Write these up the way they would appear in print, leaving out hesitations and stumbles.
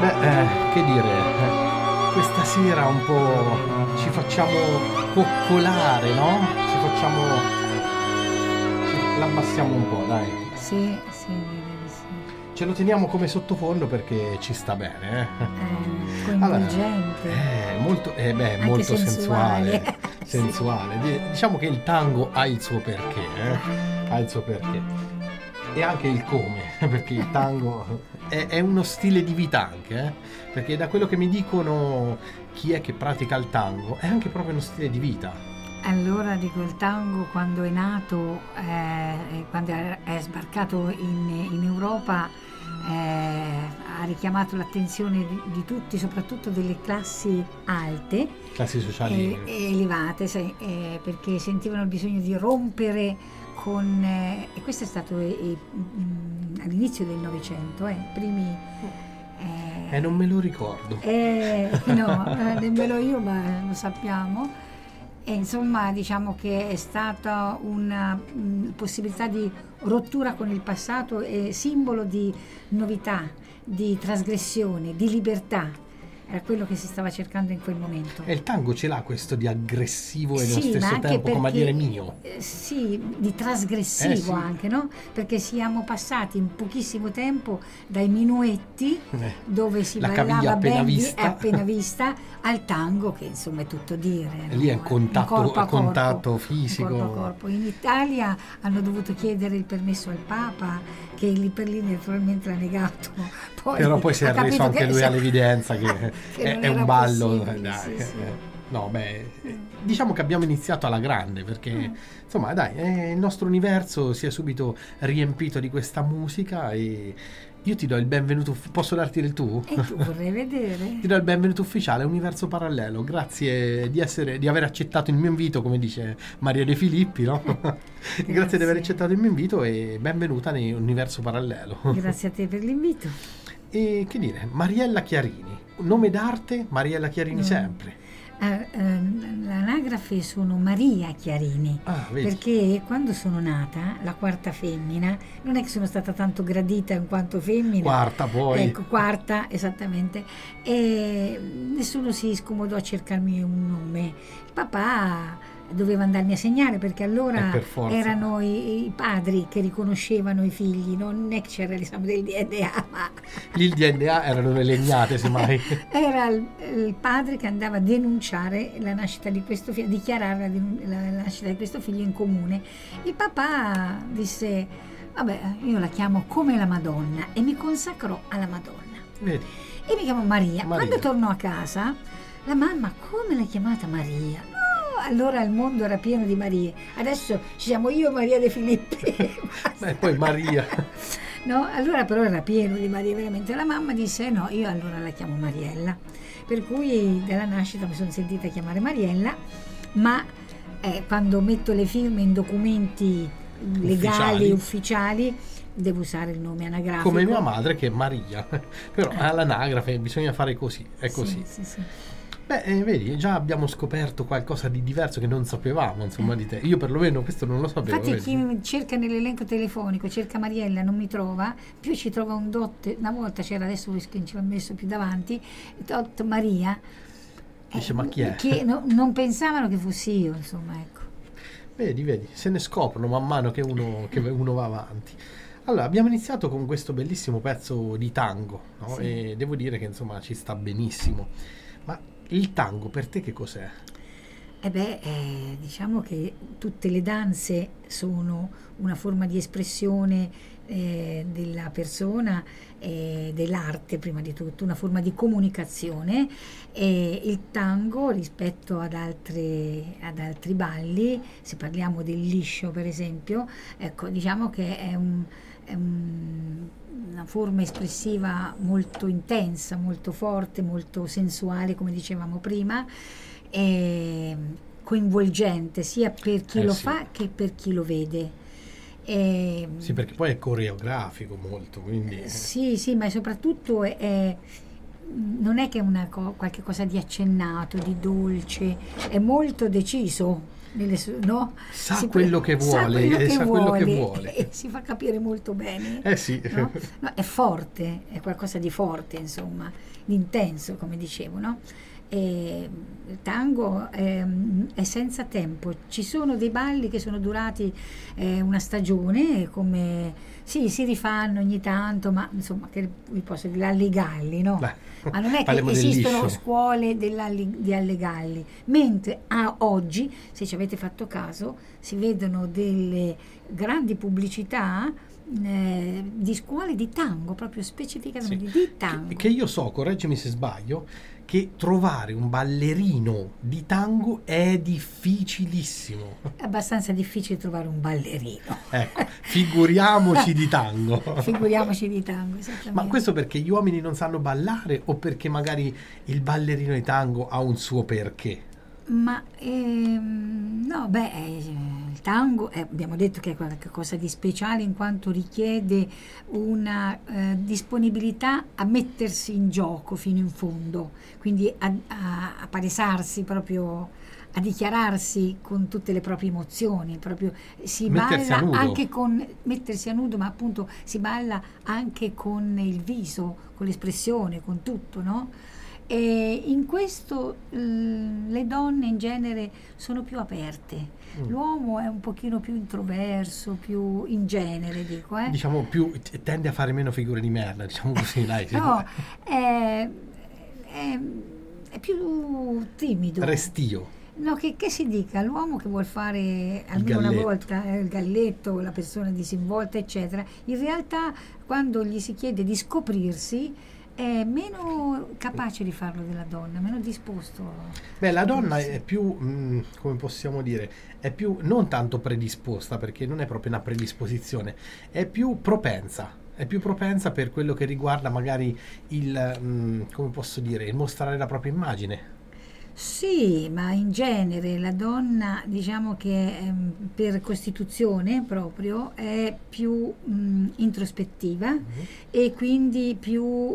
Che dire, questa sera un po' ci facciamo coccolare, no? L'abbassiamo un po', dai. Sì, direi di sì. Ce lo teniamo come sottofondo perché ci sta bene, Coinvolgente. Molto, Anche molto sensuale. sensuale. Diciamo che il tango ha il suo perché, ha il suo perché. E anche il come, perché il tango è uno stile di vita anche, perché da quello che mi dicono chi è che pratica il tango è anche proprio uno stile di vita. Allora dico, il tango quando è nato, quando è sbarcato in Europa, ha richiamato l'attenzione di tutti, soprattutto delle classi alte, Classi sociali elevate, perché sentivano il bisogno di rompere con, e questo è stato all'inizio del Novecento, primi. Non me lo ricordo. No, nemmeno io, ma lo sappiamo. E insomma, diciamo che è stata una possibilità di rottura con il passato e simbolo di novità, di trasgressione, di libertà. Era quello che si stava cercando in quel momento. E il tango ce l'ha questo di aggressivo e Sì, nello stesso tempo, come a dire mio. Sì, di trasgressivo Sì. anche, no? Perché siamo passati in pochissimo tempo dai minuetti, dove si La ballava caviglia appena ben vista. appena vista, al tango, che insomma è tutto dire. E lì è un contatto fisico. Corpo a corpo. In Italia hanno dovuto chiedere il permesso al Papa, che lì per lì naturalmente l'ha negato. Però poi si è reso anche lui all'evidenza che è un ballo. Dai. Sì. No, diciamo che abbiamo iniziato alla grande, perché insomma dai, il nostro universo si è subito riempito di questa musica e io ti do il benvenuto. Posso darti il tu? E tu vorrei vedere. Ti do il benvenuto ufficiale a Universo Parallelo. Grazie di aver accettato il mio invito, come dice Maria De Filippi, no? Grazie di aver accettato il mio invito e benvenuta nell'Universo Parallelo. Grazie a te per l'invito. E che dire, Mariella Chiarini, nome d'arte Mariella Chiarini sempre. L'anagrafe sono Maria Chiarini, perché quando sono nata, la quarta femmina, non è che sono stata tanto gradita in quanto femmina. Quarta poi. Ecco, quarta, esattamente. E nessuno si scomodò a cercarmi un nome. Il papà doveva andarmi a segnare, perché allora erano i padri che riconoscevano i figli, non è che c'era l'esame del DNA, ma lì il DNA erano le legnate, semmai. Era il padre che andava a denunciare la nascita di questo figlio, dichiarare la nascita di questo figlio in comune. Il papà disse: vabbè, io la chiamo come la Madonna, e mi consacrò alla Madonna. Vedi. E mi chiamo Maria. Quando tornò a casa, la mamma: come l'hai chiamata Maria? Allora il mondo era pieno di Marie. Adesso ci siamo io e Maria De Filippi. Poi Maria. No, allora però era pieno di Marie, veramente. La mamma disse: no, io allora la chiamo Mariella. Per cui dalla nascita mi sono sentita chiamare Mariella, ma quando metto le firme in documenti legali, ufficiali, devo usare il nome anagrafico. Come mia madre, che è Maria. Però all'anagrafe bisogna fare così, è così. Sì. Vedi, già abbiamo scoperto qualcosa di diverso che non sapevamo, insomma, di te. Io perlomeno questo non lo sapevo. Infatti chi mi cerca nell'elenco telefonico, cerca Mariella, non mi trova, più ci trova un dot. Una volta c'era, adesso che ci ho messo più davanti, dot Maria. Dice, ma chi è? Che non pensavano che fossi io, insomma, ecco. Vedi, se ne scoprono man mano che uno va avanti. Allora, abbiamo iniziato con questo bellissimo pezzo di tango, no? Sì. E devo dire che insomma ci sta benissimo. Ma il tango per te che cos'è? Diciamo che tutte le danze sono una forma di espressione della persona, dell'arte prima di tutto, una forma di comunicazione. Il tango, rispetto ad altri balli, se parliamo del liscio per esempio, ecco, diciamo che è una forma espressiva molto intensa, molto forte, molto sensuale, come dicevamo prima, e coinvolgente sia per chi lo fa che per chi lo vede. Sì, perché poi è coreografico molto, quindi sì, ma soprattutto non è che è qualche cosa di accennato, di dolce, è molto deciso. no? Sa quello che vuole e sa quello che vuole. E si fa capire molto bene. Sì. No? No, è forte, è qualcosa di forte, insomma, di intenso, come dicevo, no? E il tango è senza tempo. Ci sono dei balli che sono durati una stagione, come sì, si rifanno ogni tanto, ma insomma, che vi posso dire, l'Allegalli, no? Ma non è che esistono scuole di Allegalli, mentre a oggi, se ci avete fatto caso, si vedono delle grandi pubblicità di scuole di tango, proprio specificatamente di tango. Che io so, correggimi se sbaglio, che trovare un ballerino di tango è difficilissimo. È abbastanza difficile trovare un ballerino. Ecco, figuriamoci di tango. Figuriamoci di tango, esattamente. Ma questo perché gli uomini non sanno ballare o perché magari il ballerino di tango ha un suo perché? Ma no, il tango abbiamo detto che è qualcosa di speciale in quanto richiede una disponibilità a mettersi in gioco fino in fondo, quindi a palesarsi proprio, a dichiararsi con tutte le proprie emozioni, proprio si balla anche con mettersi a nudo, ma appunto si balla anche con il viso, con l'espressione, con tutto, no? E in questo le donne in genere sono più aperte. L'uomo è un pochino più introverso, più in genere, dico. Diciamo più, tende a fare meno figure di merda, diciamo così, dai. No, è più timido. Restio. No, che si dica, l'uomo che vuol fare almeno una volta il galletto, la persona disinvolta, eccetera, in realtà quando gli si chiede di scoprirsi è meno capace di farlo della donna, meno disposto. La donna è più, come possiamo dire, è più non tanto predisposta, perché non è proprio una predisposizione, è più propensa. È più propensa per quello che riguarda magari come posso dire, il mostrare la propria immagine. Sì, ma in genere la donna, diciamo che per costituzione proprio è più introspettiva e quindi più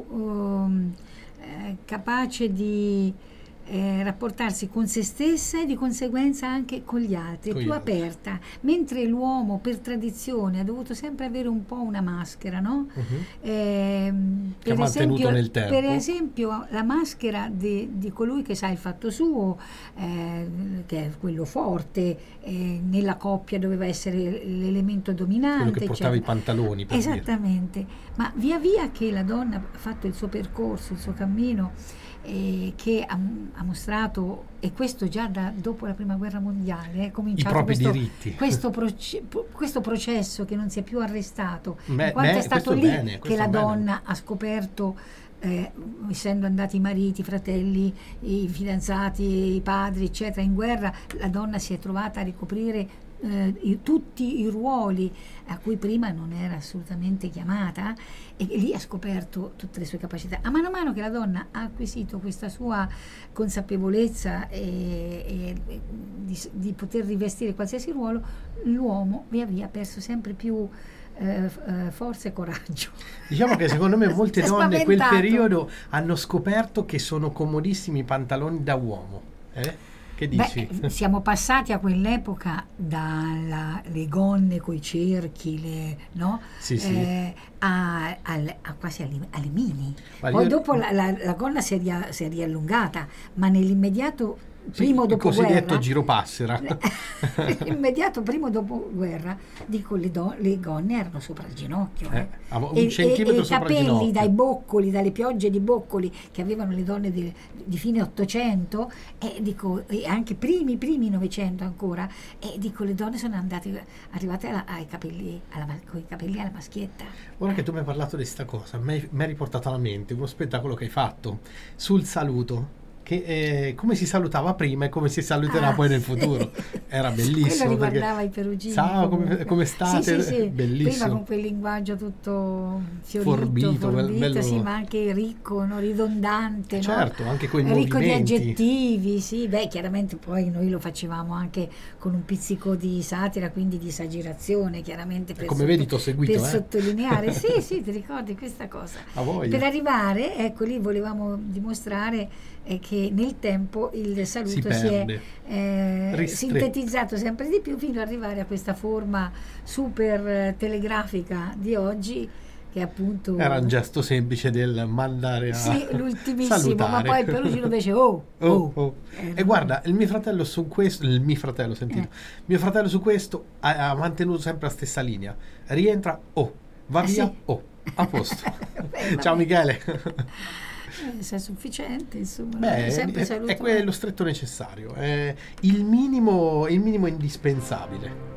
capace di rapportarsi con se stessa e di conseguenza anche con gli altri, è più aperta, mentre l'uomo per tradizione ha dovuto sempre avere un po' una maschera, no? Che ha mantenuto nel tempo. Per esempio la maschera di colui che sa il fatto suo, che è quello forte, nella coppia doveva essere l'elemento dominante, quello che portava i pantaloni, per esattamente dire. Ma via via che la donna ha fatto il suo percorso, il suo cammino, che ha mostrato, e questo già dopo la prima guerra mondiale, è cominciato i propri diritti. questo processo che non si è più arrestato, in quanto è stato lì che la donna ha scoperto, essendo andati i mariti, i fratelli, i fidanzati, i padri, eccetera, in guerra, la donna si è trovata a ricoprire tutti i ruoli a cui prima non era assolutamente chiamata, e lì ha scoperto tutte le sue capacità. A mano che la donna ha acquisito questa sua consapevolezza di poter rivestire qualsiasi ruolo, l'uomo via via ha perso sempre più forza e coraggio. Diciamo che secondo me molte donne in quel periodo hanno scoperto che sono comodissimi i pantaloni da uomo. Che dici? Siamo passati a quell'epoca dalle gonne coi cerchi, no? Sì. A quasi alle mini. Poi dopo la gonna si è riallungata, ma nell'immediato primo dopoguerra, il cosiddetto giropassera. Immediato primo dopoguerra, dico, le gonne erano sopra il ginocchio, un centimetro e sopra i il capelli ginocchio, dai boccoli, dalle piogge di boccoli che avevano le donne di fine 800, e anche primi 900 ancora, e dico, le donne sono arrivate ai capelli, con i capelli alla maschietta. Ora che tu mi hai parlato di questa cosa, mi hai riportato alla mente uno spettacolo che hai fatto sul saluto, che come si salutava prima e come si saluterà poi nel futuro. Era bellissimo. Quello riguardava i perugini. Ciao, come state? Sì. Bellissimo. Prima con quel linguaggio tutto fiorito, forbito, sì, ma anche ricco, no? Ridondante. Certo, no? anche con i ricco movimenti. Di aggettivi, sì. Chiaramente poi noi lo facevamo anche con un pizzico di satira, quindi di esagerazione, chiaramente. Vedi, t'ho seguito. Per sottolineare. Sì, ti ricordi questa cosa? A voglia. Per arrivare, ecco, lì volevamo dimostrare che che nel tempo il saluto si è sintetizzato sempre di più fino ad arrivare a questa forma super telegrafica di oggi, che appunto era un gesto semplice del mandare a sì, l'ultimissimo, salutare. ma poi Perugino invece E guarda, il mio fratello su questo, mio fratello su questo ha mantenuto sempre la stessa linea, rientra va via sì. A posto. Ciao Michele. Se è sufficiente, insomma. Beh, è quello stretto necessario, è il minimo indispensabile.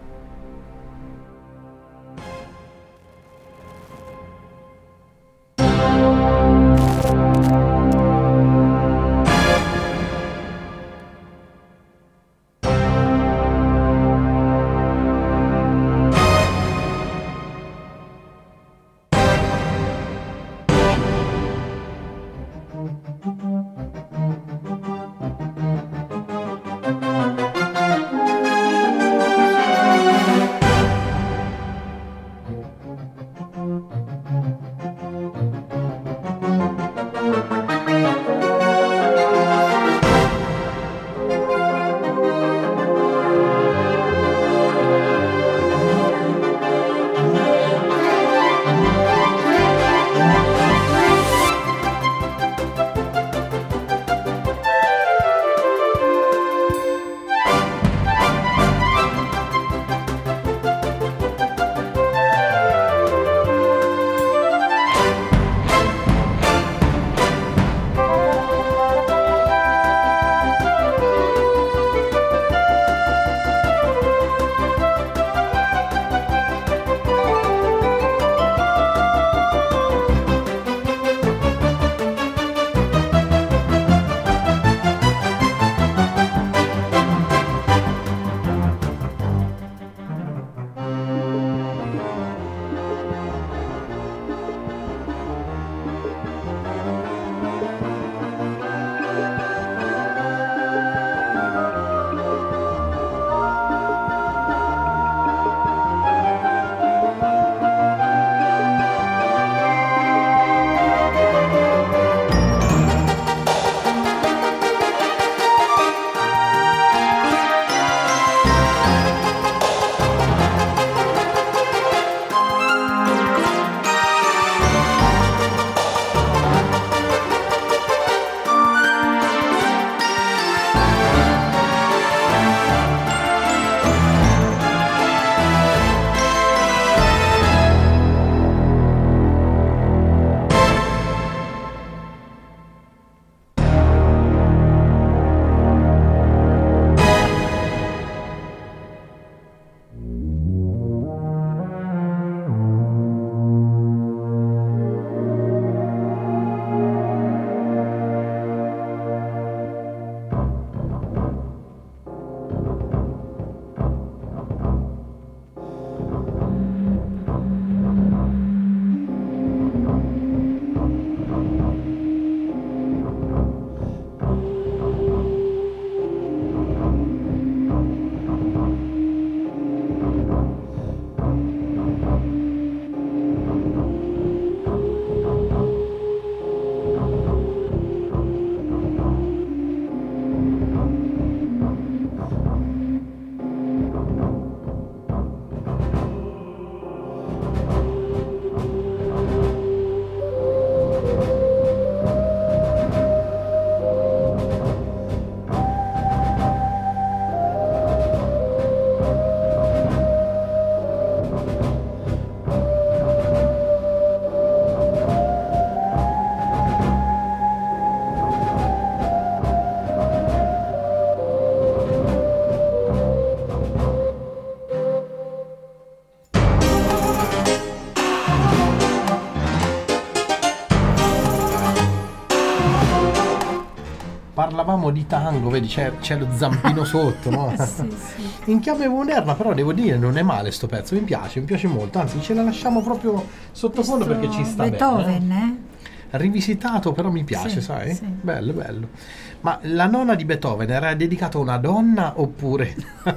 parlavamo di tango, vedi c'è lo zampino sotto, no? Sì, sì. In chiave moderna però devo dire non è male sto pezzo, mi piace molto, anzi ce la lasciamo proprio sottofondo perché ci sta Beethoven, bene. Rivisitato però mi piace, sì, sai? Sì. Bello, bello. Ma la nonna di Beethoven era dedicata a una donna oppure...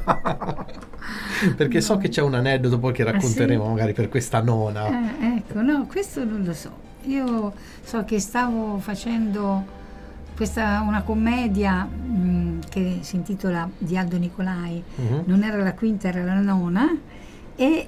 Perché so che c'è un aneddoto poi che racconteremo magari per questa nona. Ecco, no, questo non lo so. Io so che stavo facendo questa una commedia che si intitola di Aldo Nicolai, non era la quinta, era la nona, e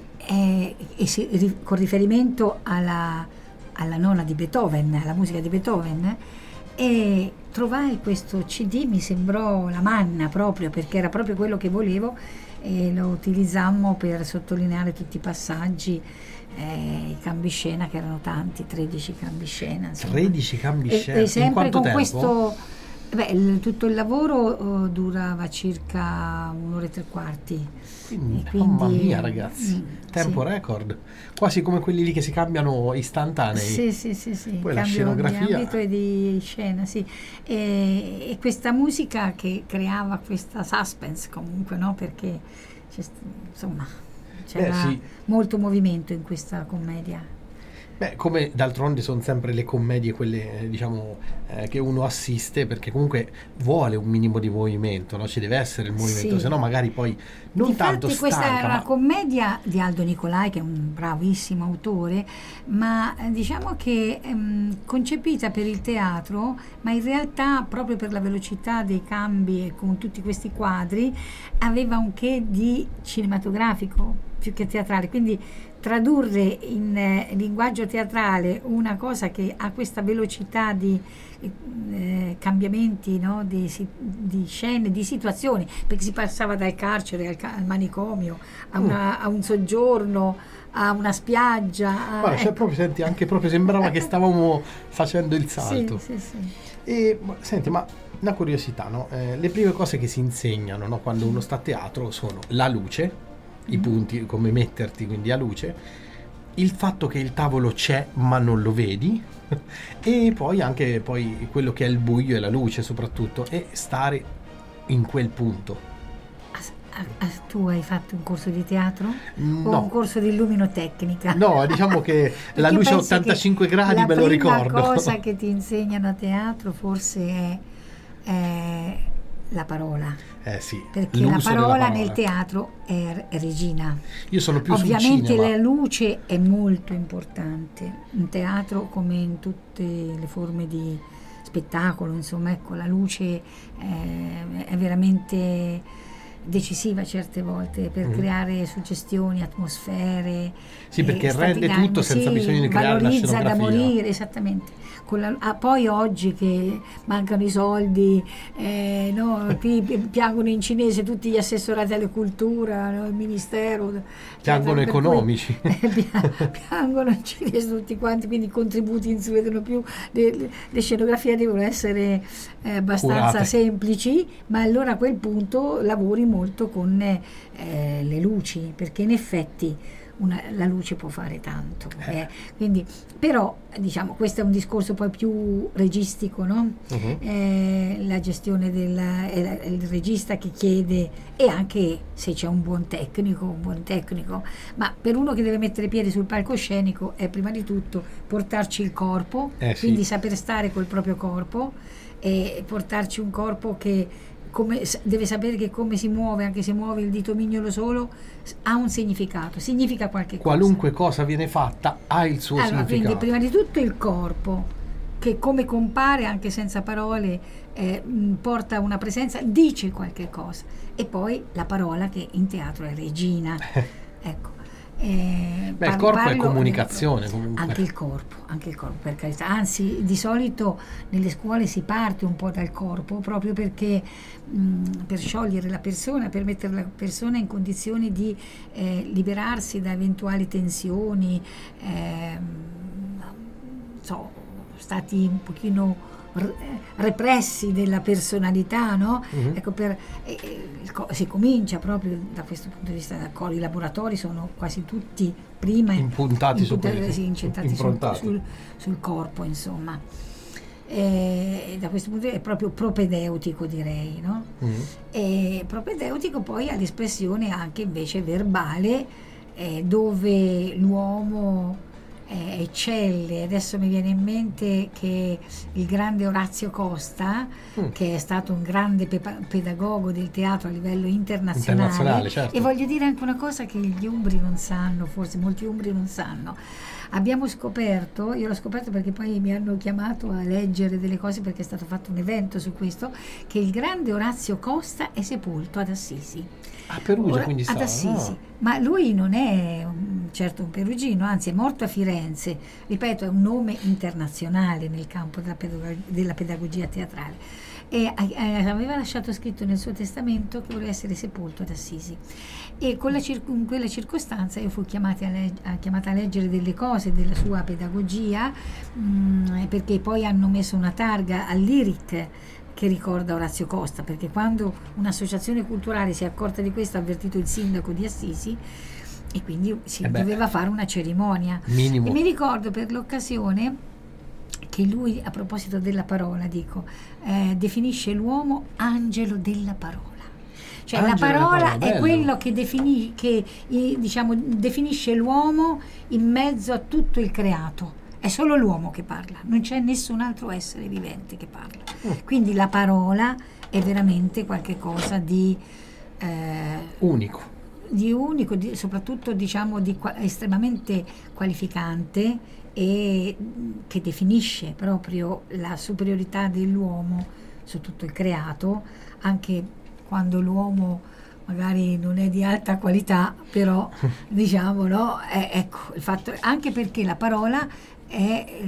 con riferimento alla nona di Beethoven, alla musica di Beethoven, e trovai questo CD, mi sembrò la manna proprio, perché era proprio quello che volevo, e lo utilizzammo per sottolineare tutti i passaggi, i cambischena, che erano tanti, 13 cambischena, insomma. 13 cambischena, e sempre in quanto con tempo? Questo, tutto il lavoro durava circa 1 ora e 3 quarti. Quindi, E mamma mia ragazzi, tempo sì. record, quasi come quelli lì che si cambiano istantanei. Sì. Poi la Cambio scenografia, di ambito e di scena, sì. E questa musica che creava questa suspense comunque, no? Perché insomma c'era sì. molto movimento in questa commedia. Come d'altronde sono sempre le commedie quelle, diciamo, che uno assiste, perché comunque vuole un minimo di movimento, no? Ci deve essere il movimento, Sì. se no magari poi non tanto Difatti questa stanca, è una ma commedia di Aldo Nicolai, che è un bravissimo autore, ma diciamo che concepita per il teatro, ma in realtà proprio per la velocità dei cambi e con tutti questi quadri aveva un che di cinematografico più che teatrale, quindi tradurre in linguaggio teatrale una cosa che ha questa velocità di cambiamenti, no? di scene, di situazioni, perché si passava dal carcere al manicomio, a un soggiorno, a una spiaggia. guarda, cioè, proprio, senti, anche proprio sembrava che stavamo facendo il salto. Sì. E senti, ma una curiosità, no? Le prime cose che si insegnano, no, quando uno sta a teatro sono la luce, i punti, come metterti quindi a luce, il fatto che il tavolo c'è ma non lo vedi, e poi anche quello che è il buio e la luce soprattutto, e stare in quel punto. Tu hai fatto un corso di teatro? No. O un corso di illuminotecnica? No, diciamo che la luce a 85 gradi me lo ricordo. La prima cosa che ti insegnano a teatro forse è la parola. Sì, Perché l'uso la della parola nel teatro è regina. Io sono più Ovviamente sul cinema. la luce è molto importante in teatro, come in tutte le forme di spettacolo, insomma, ecco, la luce è veramente decisiva certe volte per creare suggestioni, atmosfere. Sì, perché rende tutto senza bisogno di creare la valorizza da scenografia. morire, esattamente. Poi oggi che mancano i soldi, no, qui piangono in cinese tutti gli assessorati alla cultura, no, il ministero. Piangono per economici. Piangono in cinese tutti quanti, quindi i contributi non si vedono più, le scenografie devono essere abbastanza curate, semplici, ma allora a quel punto lavori molto con le luci, perché in effetti la luce può fare tanto, quindi, però diciamo questo è un discorso poi più registico, no? La gestione il regista che chiede, e anche se c'è un buon tecnico, ma per uno che deve mettere piede sul palcoscenico è prima di tutto portarci il corpo, quindi saper stare col proprio corpo e portarci un corpo che deve sapere che come si muove, anche se muove il dito mignolo solo, ha un significato, significa qualche cosa. Qualunque cosa viene fatta ha il suo significato. Quindi prima di tutto il corpo, che come compare anche senza parole, porta una presenza, dice qualche cosa, e poi la parola che in teatro è regina. Ecco. Il corpo è comunicazione comunque. Anche il corpo, per carità, anzi di solito nelle scuole si parte un po' dal corpo, proprio perché per sciogliere la persona, per mettere la persona in condizioni di liberarsi da eventuali tensioni, stati un pochino repressi della personalità, no? Ecco, si comincia proprio da questo punto di vista. I laboratori sono quasi tutti prima impuntati incentrati sul corpo, insomma. E da questo punto di vista è proprio propedeutico, direi, no? E propedeutico poi all'espressione anche invece verbale, dove l'uomo eccelle. Adesso mi viene in mente che il grande Orazio Costa, che è stato un grande pedagogo del teatro a livello internazionale, certo. E voglio dire anche una cosa che gli umbri non sanno, forse molti umbri non sanno. Abbiamo scoperto, io l'ho scoperto perché poi mi hanno chiamato a leggere delle cose, perché è stato fatto un evento su questo, che il grande Orazio Costa è sepolto ad Assisi. A Perugia, quindi ad Assisi. Ma lui non è certo un perugino, anzi è morto a Firenze. Ripeto, è un nome internazionale nel campo della pedagogia teatrale. E aveva lasciato scritto nel suo testamento che voleva essere sepolto ad Assisi. E in quella circostanza io fui chiamata a leggere delle cose della sua pedagogia, perché poi hanno messo una targa all'IRIC che ricorda Orazio Costa, perché quando un'associazione culturale si è accorta di questo ha avvertito il sindaco di Assisi, e quindi si doveva fare una cerimonia. Minimo. E mi ricordo per l'occasione che lui, a proposito della parola, definisce l'uomo angelo della parola. Cioè angelo, la parola è quello che definisce l'uomo in mezzo a tutto il creato. È solo l'uomo che parla, non c'è nessun altro essere vivente che parla. Quindi la parola è veramente qualche cosa di unico, soprattutto estremamente qualificante, e che definisce proprio la superiorità dell'uomo su tutto il creato, anche quando l'uomo magari non è di alta qualità, però diciamo, no? Ecco, il fatto, anche perché la parola è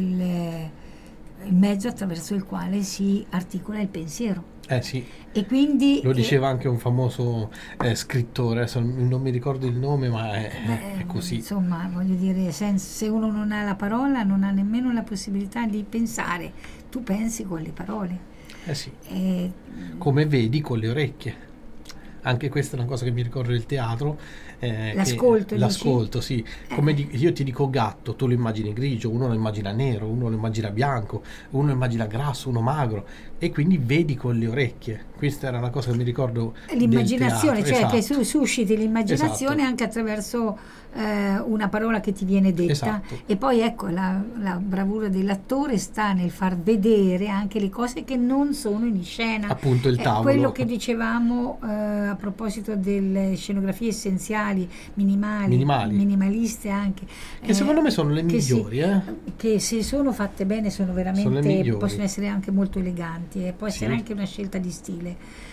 il mezzo attraverso il quale si articola il pensiero. Sì. E quindi lo diceva anche un famoso scrittore, adesso non mi ricordo il nome, ma è così. Insomma, voglio dire, se uno non ha la parola non ha nemmeno la possibilità di pensare. Tu pensi con le parole. Sì. Come vedi con le orecchie. Anche questa è una cosa che mi ricordo del teatro. L'ascolto, sì. Come io ti dico gatto, tu lo immagini grigio, uno lo immagina nero, uno lo immagina bianco, uno lo immagina grasso, uno magro, e quindi vedi con le orecchie. Questa era una cosa che mi ricordo. L'immaginazione, del teatro. Cioè esatto. che susciti l'immaginazione, esatto, anche attraverso una parola che ti viene detta. Esatto. E poi ecco, la bravura dell'attore sta nel far vedere anche le cose che non sono in scena. Appunto il tavolo. Quello che dicevamo a proposito delle scenografie essenziali, minimaliste anche. Che secondo me sono le migliori. Che se sono fatte bene sono veramente, possono essere anche molto eleganti, e può essere anche una scelta di stile.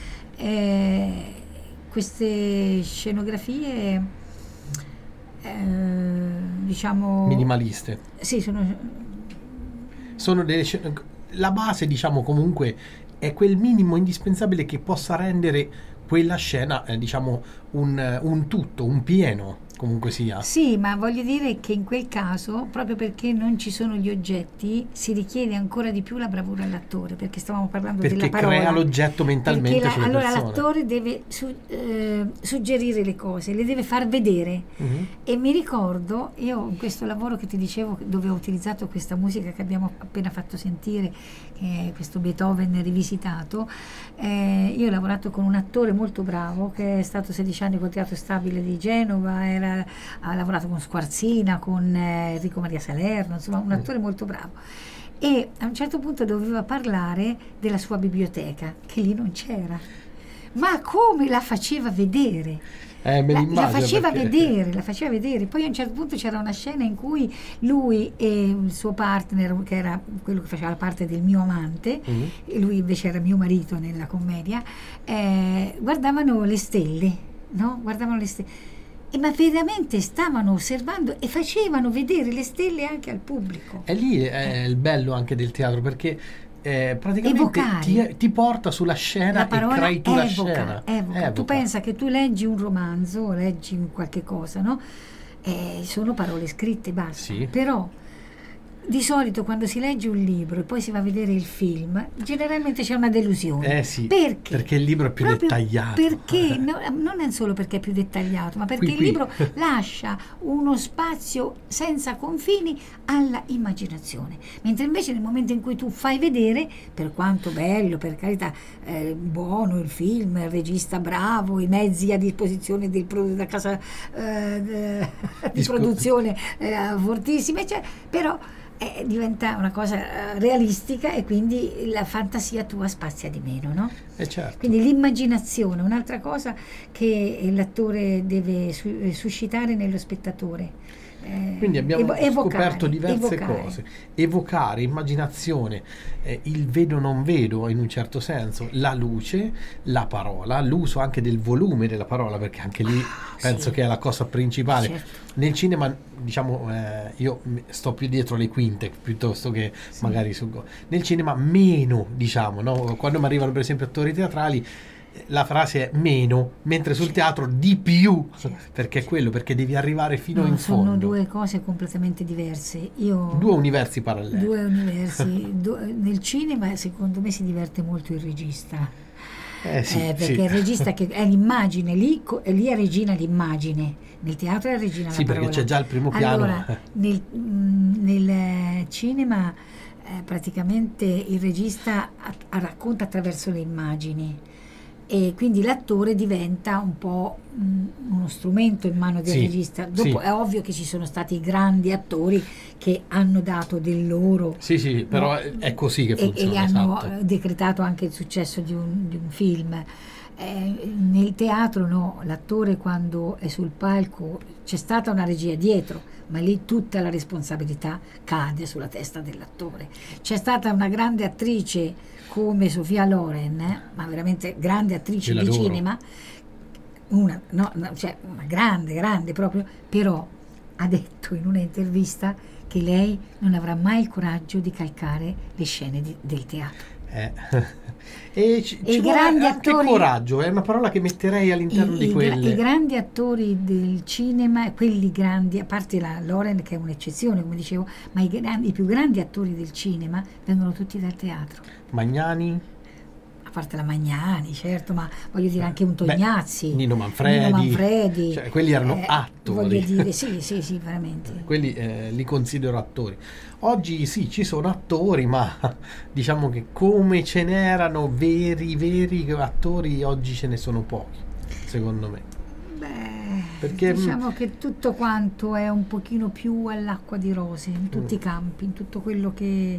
Queste scenografie diciamo minimaliste, sì, sono la base, diciamo, comunque è quel minimo indispensabile che possa rendere quella scena diciamo un tutto, un pieno, comunque sia. Sì, ma voglio dire che in quel caso, proprio perché non ci sono gli oggetti, si richiede ancora di più la bravura all'attore, perché stavamo parlando della parola. Perché crea l'oggetto mentalmente sulle allora persone. L'attore deve suggerire le cose, le deve far vedere. E mi ricordo, io in questo lavoro che ti dicevo, dove ho utilizzato questa musica che abbiamo appena fatto sentire, che è questo Beethoven rivisitato, io ho lavorato con un attore molto bravo che è stato 16 anni col Teatro Stabile di Genova, ha lavorato con Squarzina, con Enrico Maria Salerno, insomma un attore molto bravo, e a un certo punto doveva parlare della sua biblioteca, che lì non c'era, ma come la faceva vedere, la faceva vedere. Poi a un certo punto c'era una scena in cui lui e il suo partner, che era quello che faceva la parte del mio amante, e lui invece era mio marito nella commedia, guardavano le stelle, no? Guardavano le stelle. Ma veramente stavano osservando e facevano vedere le stelle anche al pubblico. E lì è il bello anche del teatro, perché praticamente ti porta sulla scena e crei tu la scena. Evoca. Tu pensa che tu leggi un romanzo, leggi qualche cosa, no? Sono parole scritte, basta. Sì. Però di solito quando si legge un libro e poi si va a vedere il film, generalmente c'è una delusione. Sì, Perché? perché il libro è più Proprio dettagliato. Perché non è solo perché è più dettagliato, ma perché il libro lascia uno spazio senza confini alla immaginazione. Mentre invece nel momento in cui tu fai vedere, per quanto bello, per carità, buono il film, il regista bravo, i mezzi a disposizione della casa di produzione fortissime, cioè, però diventa una cosa realistica e quindi la fantasia tua spazia di meno, no? Certo. Quindi l'immaginazione, un'altra cosa che l'attore deve suscitare nello spettatore. Quindi abbiamo scoperto diverse cose: evocare, immaginazione, il vedo non vedo in un certo senso, la luce, la parola, l'uso anche del volume della parola, perché anche lì penso che è la cosa principale. Certo. Nel cinema, diciamo, io sto più dietro le quinte piuttosto che magari nel cinema meno, diciamo, no? Quando mi arrivano per esempio attori teatrali, la frase è meno, mentre sul teatro di più, perché è quello, perché devi arrivare fino in fondo. Sono due cose completamente diverse. Due universi paralleli. Due universi. Nel cinema secondo me si diverte molto il regista. Perché il regista che è l'immagine, lì è regina l'immagine, nel teatro è regina la parola. Perché c'è già il primo piano. Allora, nel cinema praticamente il regista racconta attraverso le immagini. E quindi l'attore diventa un po' uno strumento in mano del regista. Dopo è ovvio che ci sono stati grandi attori che hanno dato del loro, però è così che funziona, e hanno decretato anche il successo di un film. Nel teatro no, l'attore quando è sul palco c'è stata una regia dietro, ma lì tutta la responsabilità cade sulla testa dell'attore. C'è stata una grande attrice come Sophia Loren, ma veramente grande attrice di cinema, una grande proprio, però ha detto in una intervista che lei non avrà mai il coraggio di calcare le scene del teatro. E ci vuole anche attori, coraggio, è una parola che metterei all'interno di quelle. I grandi attori del cinema, quelli grandi, a parte la Loren che è un'eccezione come dicevo, ma i più grandi attori del cinema vengono tutti dal teatro. Magnani? A parte la Magnani, certo, ma voglio dire anche un Tognazzi, Nino Manfredi. Cioè, quelli erano attori. Voglio dire, sì, veramente. Quelli li considero attori. Oggi sì, ci sono attori, ma diciamo che come ce n'erano veri attori, oggi ce ne sono pochi, secondo me. Perché diciamo che tutto quanto è un pochino più all'acqua di rose, in tutti i campi, in tutto quello che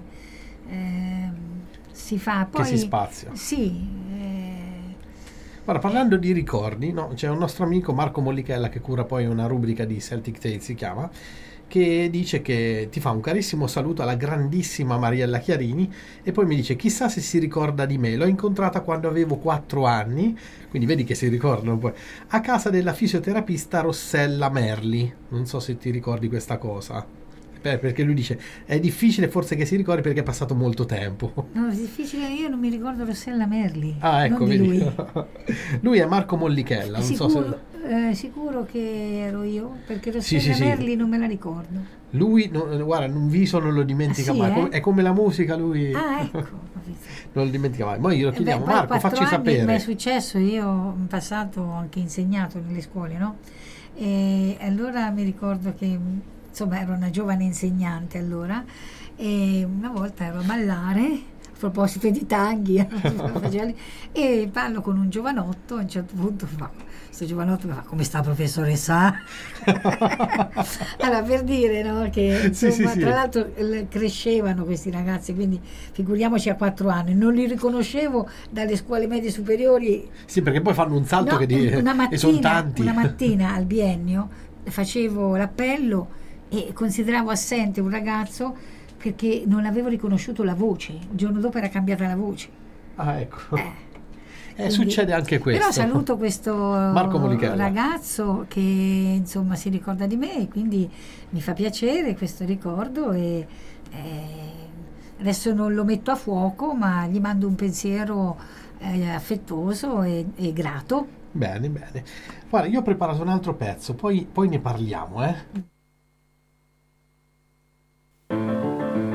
si fa. Poi, che si spazia. Sì. Guarda, parlando di ricordi, no? C'è un nostro amico Marco Mollichella che cura poi una rubrica di Celtic Tales, si chiama, che dice che ti fa un carissimo saluto alla grandissima Mariella Chiarini e poi mi dice: chissà se si ricorda di me, l'ho incontrata quando avevo 4 anni, quindi vedi che si ricordano poi, a casa della fisioterapista Rossella Merli. Non so se ti ricordi questa cosa. Perché lui dice è difficile forse che si ricordi perché è passato molto tempo. No, è difficile, io non mi ricordo Rossella Merli. Ecco, non vedi. Lui. Lui è Marco Mollichella, non so se... sicuro che ero io, perché Rossella Merli non me la ricordo. Lui, guarda, un viso non lo dimentica mai, è come la musica, lui ecco, non lo dimentica mai. Poi glielo chiediamo, Marco, facci sapere. Mi è successo, io in passato ho anche insegnato nelle scuole, no? E allora mi ricordo che insomma ero una giovane insegnante allora e una volta ero a ballare a proposito di tanghi e parlo con un giovanotto, a un certo punto questo giovanotto mi fa: come sta professoressa? Allora, per dire, no, che insomma tra l'altro crescevano questi ragazzi, quindi figuriamoci a 4 anni, non li riconoscevo dalle scuole medie superiori. Sì, perché poi fanno un salto e sono tanti. Una mattina al biennio facevo l'appello e consideravo assente un ragazzo perché non avevo riconosciuto la voce. Il giorno dopo era cambiata la voce. Ecco. Quindi, succede anche questo. Però saluto questo Marco Mollichella, ragazzo che insomma si ricorda di me e quindi mi fa piacere questo ricordo e adesso non lo metto a fuoco, ma gli mando un pensiero affettuoso e grato. Bene. Guarda, io ho preparato un altro pezzo, poi ne parliamo,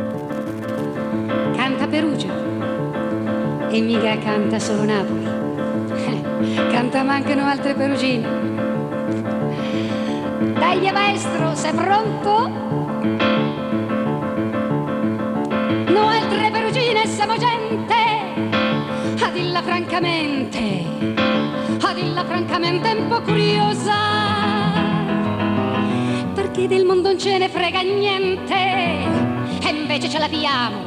Perugia. E mica canta solo Napoli, canta mancano altre perugine. Dai maestro, sei pronto? No altre perugine, siamo gente, a dilla francamente un po' curiosa, perché del mondo non ce ne frega niente, e invece ce l'abbiamo,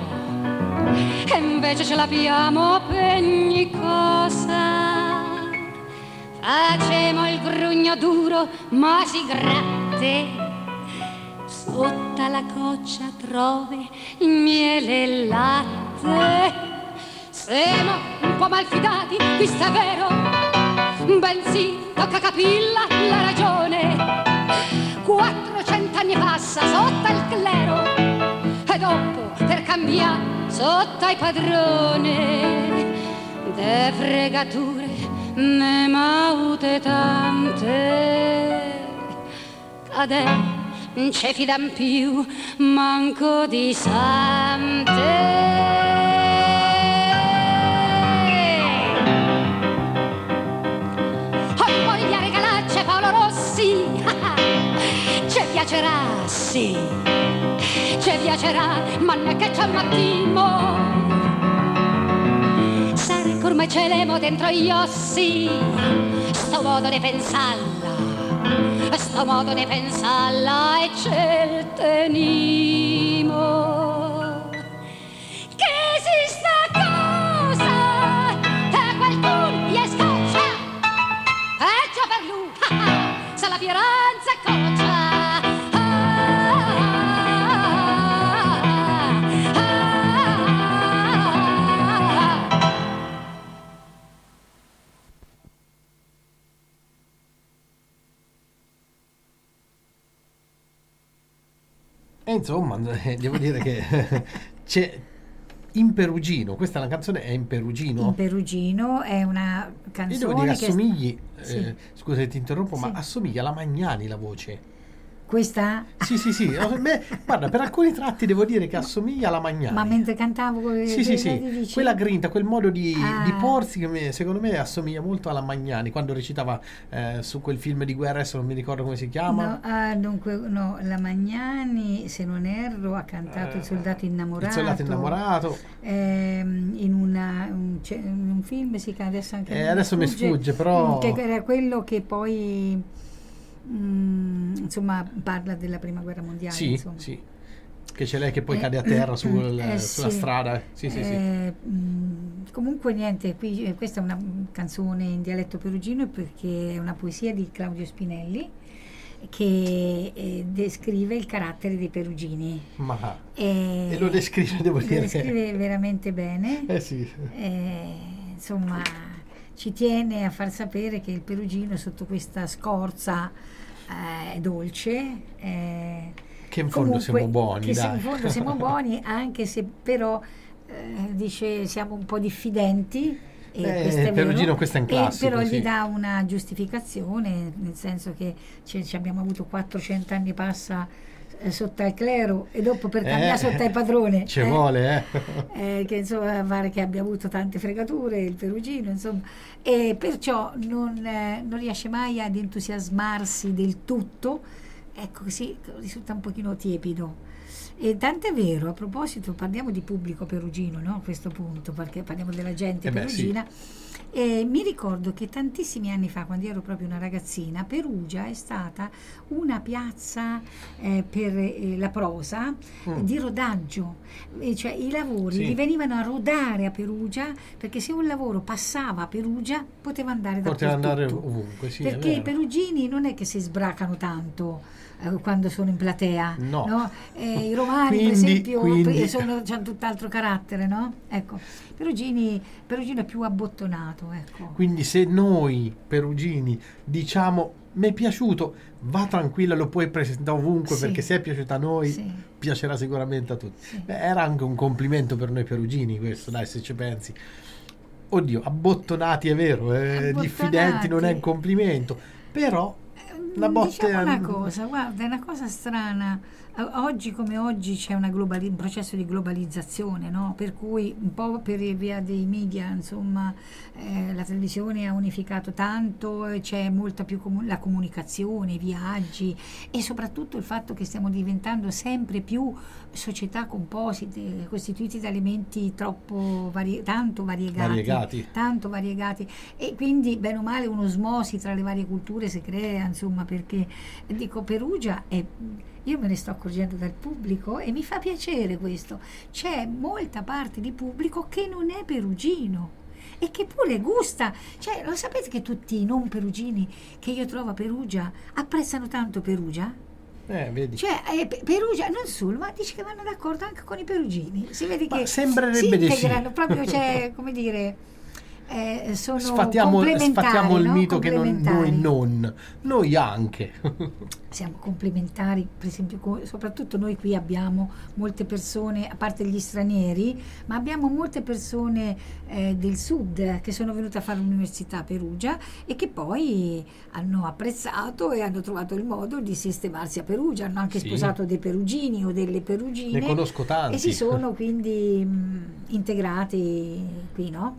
per ogni cosa. Facemo il grugno duro, ma si gratte, sotto la coccia trovi il miele e il latte. Siamo un po' malfidati, questo è vero, bensì tocca capilla la ragione. 400 anni passa sotto il clero, e dopo per cambiare sotto ai padrone. De fregature ne maute tante, cadè non ci fidan più manco di sante. Ci piacerà, sì, ci piacerà, ma non è che c'è un attimo. Sarà che ormai ce l'emo dentro gli ossi, sto modo di pensarla e ce il tenimo. Che esista cosa, e qualcuno gli scoccia, e già per lui, se la Fiorenza è coccia. E insomma, devo dire che c'è in perugino, questa è una canzone, è in perugino. In perugino è una Io canzone devo dire che assomigli, sì. scusa se ti interrompo, ma Sì. assomiglia alla Magnani la voce. questa. Sì. Beh, guarda, per alcuni tratti devo dire che assomiglia alla Magnani. Ma mentre cantavo Sì. dici? Quella grinta, quel modo di Ah. porsi che secondo me assomiglia molto alla Magnani quando recitava su quel film di guerra, adesso non mi ricordo come si chiama. Dunque, no, la Magnani, se non erro, ha cantato Il soldato innamorato. Il soldato innamorato. In un film adesso anche Adesso mi sfugge, però che era quello che poi insomma parla della prima guerra mondiale. sì, Insomma. sì. Che c'è lei che poi cade a terra sulla sì. strada. Sì. Comunque niente, questa è una canzone in dialetto perugino perché è una poesia di Claudio Spinelli che descrive il carattere dei perugini. Ma e lo descrive, devo dire. Lo descrive veramente bene. Sì. Insomma, ci tiene a far sapere che il perugino sotto questa scorza è dolce. Che in fondo siamo buoni, dai. In fondo siamo buoni, anche se però dice siamo un po' diffidenti. Questo è perugino, vero, questo è un classico, però sì. gli dà una giustificazione, nel senso che ci abbiamo avuto 400 anni passa sotto al clero e dopo per cambiare sotto al padrone. Ci vuole, che insomma pare che abbia avuto tante fregature il perugino, insomma, e perciò non riesce mai ad entusiasmarsi del tutto, ecco, così risulta un pochino tiepido. E tant'è vero, a proposito, parliamo di pubblico perugino, no? A questo punto, perché parliamo della gente perugina. Sì. E mi ricordo che tantissimi anni fa, quando ero proprio una ragazzina, Perugia è stata una piazza per la prosa di rodaggio, cioè i lavori li venivano a rodare a Perugia, perché se un lavoro passava a Perugia poteva andare dappertutto. Poteva andare ovunque, sì, perché i perugini non è che si sbracano tanto quando sono in platea, no? I romani per esempio hanno tutt'altro carattere, no? Ecco, Perugino è più abbottonato, ecco. Quindi se noi perugini diciamo mi è piaciuto, va tranquilla, lo puoi presentare ovunque, perché se è piaciuta a noi piacerà sicuramente a tutti. Sì. Era anche un complimento per noi perugini questo, dai, se ci pensi. Oddio, abbottonati è vero, diffidenti non è un complimento, però la botte diciamo una cosa, guarda, è una cosa strana. Oggi come oggi c'è un processo di globalizzazione, no? Per cui un po' per via dei media, insomma, la televisione ha unificato tanto, c'è molta più la comunicazione, i viaggi e soprattutto il fatto che stiamo diventando sempre più società composite, costituite da elementi troppo tanto variegati e quindi bene o male un'osmosi tra le varie culture si crea, insomma, perché dico Perugia è... Io me ne sto accorgendo dal pubblico e mi fa piacere questo. C'è molta parte di pubblico che non è perugino e che pure gusta. Cioè, lo sapete che tutti i non perugini che io trovo a Perugia apprezzano tanto Perugia? Vedi. Cioè, Perugia non solo, ma dice che vanno d'accordo anche con i perugini. Si vede che sembrerebbe si integrano proprio, cioè, come dire... sono sfatiamo il no? mito che noi anche siamo complementari, per esempio soprattutto noi qui abbiamo molte persone, a parte gli stranieri, ma abbiamo molte persone del sud che sono venute a fare l'università a Perugia e che poi hanno apprezzato e hanno trovato il modo di sistemarsi a Perugia, hanno anche sposato dei perugini o delle perugine, ne conosco tanti e si sono quindi integrati qui, no?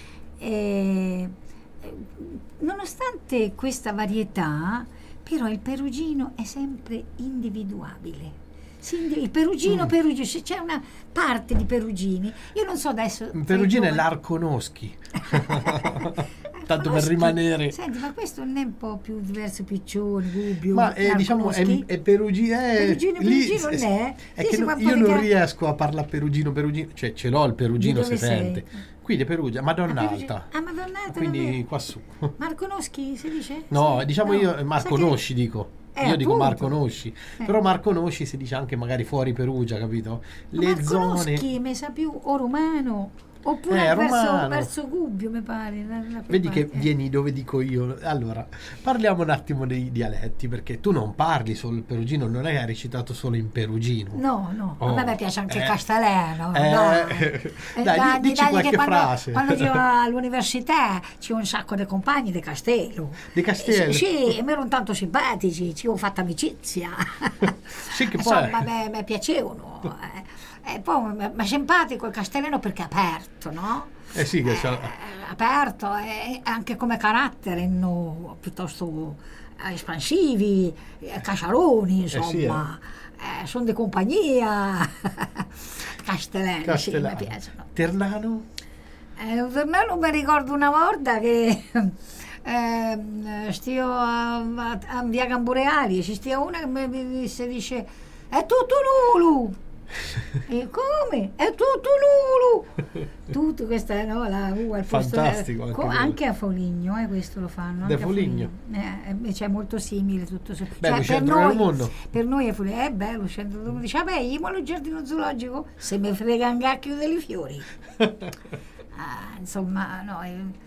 Nonostante questa varietà, però il perugino è sempre individuabile. Il perugino, c'è una parte di perugini. Io non so adesso. Il perugino è l'Arconoschi. Tanto per rimanere. Senti, ma questo non è un po' più diverso, Piccioni, Gubbio? Ma diciamo è perugino. Perugino non è? È che io non riesco a parlare perugino, cioè ce l'ho il perugino, si sente. Qui di Perugia, Madonna Alta. Madonna Alta. Quindi qua su. Marconoschi si dice? No, sì. diciamo io Marco Nosci dico. Io dico Marco Nosci, però Marco Nosci si dice anche magari fuori Perugia, capito? Le zone. Mi sa più o romano oppure verso Gubbio, mi pare. Vedi che vieni dove dico io. Allora, parliamo un attimo dei dialetti, perché tu non parli solo il perugino, non è che hai recitato solo in perugino. No, a me piace anche il castellano. Dai, dici qualche frase. Quando io all'università c'è un sacco di compagni di Castello. Di Castello? Sì, mi erano tanto simpatici, ci ho fatto amicizia. Sì, che insomma, mi piacevano. E poi mi è simpatico il castellano perché è aperto, no? Sì, che aperto e anche come carattere, no, piuttosto espansivi, cacciaroni, insomma, sono di compagnia. Castellani, sì, mi piacciono. Ternano? Ternano mi ricordo una volta che stio a via Gambureali, ci stia una che mi dice è tutto Lulu. E come? È tutto Lulu! Tutto questo, no? La al posto. Fantastico. Anche a Foligno, questo lo fanno. Da Foligno? Cioè molto simile tutto. Bello, cioè, per noi è Foligno. È bello, uno dice, vabbè, io al giardino zoologico, se mi frega un cacchio dei fiori. Insomma, no,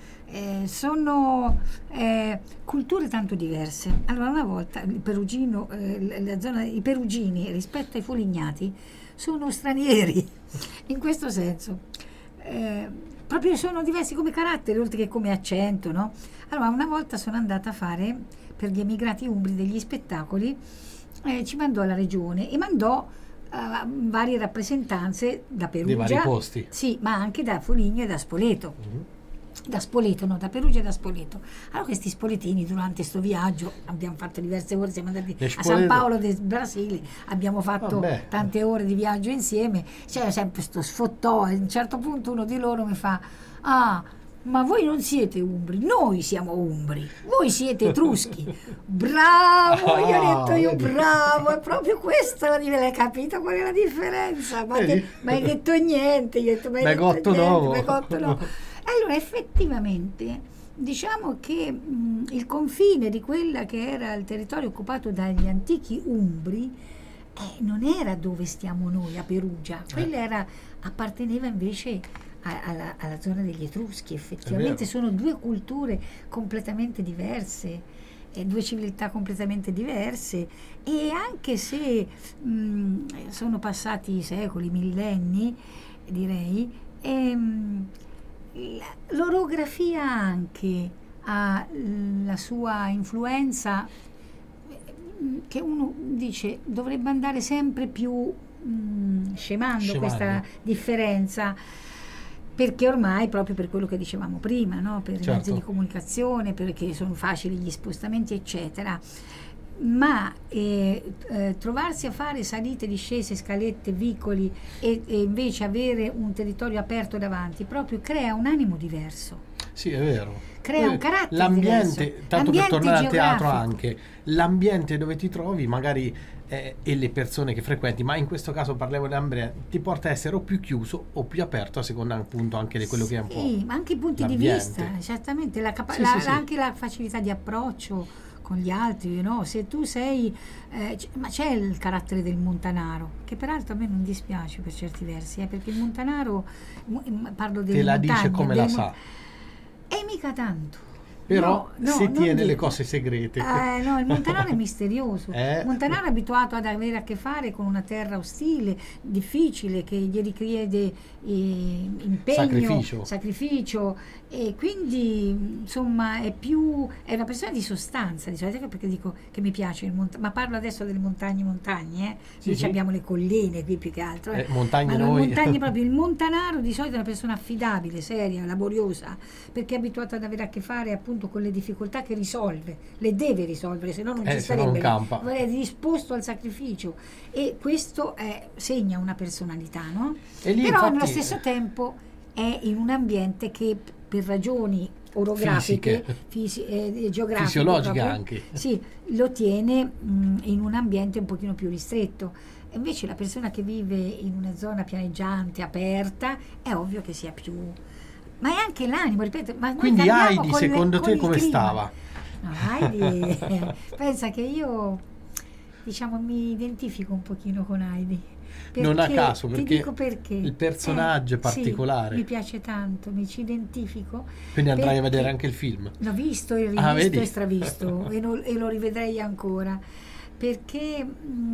sono culture tanto diverse. Allora, una volta il perugino, i perugini rispetto ai folignati sono stranieri in questo senso, proprio sono diversi come carattere oltre che come accento, no? Allora, una volta sono andata a fare per gli emigrati umbri degli spettacoli, ci mandò alla regione e mandò varie rappresentanze da Perugia, di vari posti, sì, ma anche da Foligno e da Spoleto. Da Spoleto, no, da Perugia e da Spoleto. Allora questi spoletini durante questo viaggio abbiamo fatto diverse ore, siamo andati a San Paolo del Brasile, abbiamo fatto tante ore di viaggio insieme, c'era sempre sto sfottò, a un certo punto uno di loro mi fa ma voi non siete umbri, noi siamo umbri, voi siete etruschi. Bravo, gli ho detto io, bravo, è proprio questa l'hai capito qual è la differenza? Ma hai detto niente, io ho detto, ma hai detto niente. Allora, effettivamente, diciamo che il confine di quella che era il territorio occupato dagli antichi umbri non era dove stiamo noi, a Perugia, quella apparteneva invece alla zona degli Etruschi. Effettivamente sono due culture completamente diverse, due civiltà completamente diverse, e anche se sono passati secoli, millenni, direi, l'orografia anche ha la sua influenza. che uno dice dovrebbe andare sempre più scemando questa differenza, perché ormai, proprio per quello che dicevamo prima, no? Per i mezzi di comunicazione, perché sono facili gli spostamenti eccetera, ma trovarsi a fare salite, discese, scalette, vicoli e invece avere un territorio aperto davanti proprio crea un animo diverso. Sì, è vero. Crea un carattere l'ambiente, diverso. tanto per tornare al teatro geografico. anche, l'ambiente dove ti trovi magari e le persone che frequenti, ma in questo caso parliamo di Ambrea, ti porta a essere o più chiuso o più aperto a seconda appunto anche di quello che è un po'. Sì, ma anche i punti di vista, certamente, anche la facilità di approccio con gli altri, no? Se tu sei ma c'è il carattere del montanaro, che peraltro a me non dispiace per certi versi, perché il montanaro, parlo delle te la montagne, dice come la sa, e mica tanto. Però se tiene le dico. cose segrete. No, il montanaro è misterioso. Il montanaro è abituato ad avere a che fare con una terra ostile, difficile, che gli richiede impegno, sacrificio, e quindi insomma è una persona di sostanza, di solito, perché dico che mi piace il ma parlo adesso delle montagne, sì. Abbiamo le colline qui più che altro. Montagne ma noi. Montagne proprio. Il montanaro di solito è una persona affidabile, seria, laboriosa, perché è abituato ad avere a che fare appunto con le difficoltà che risolve, le deve risolvere, se no non ci sarebbe, è disposto al sacrificio, e questo segna una personalità, no? Però infatti, allo stesso tempo è in un ambiente che per ragioni orografiche, geografiche, fisiologiche anche, sì, lo tiene in un ambiente un pochino più ristretto. Invece la persona che vive in una zona pianeggiante, aperta, è ovvio che sia più... Ma è anche l'animo, ripeto. Ma quindi Heidi, secondo te come stava? No, Heidi, pensa che io, diciamo, mi identifico un pochino con Heidi. Non a caso, perché, ti dico perché il personaggio è particolare. Sì, mi piace tanto, mi ci identifico. Quindi andrai a vedere anche il film? L'ho visto, e rivisto e stravisto e lo rivedrei ancora, perché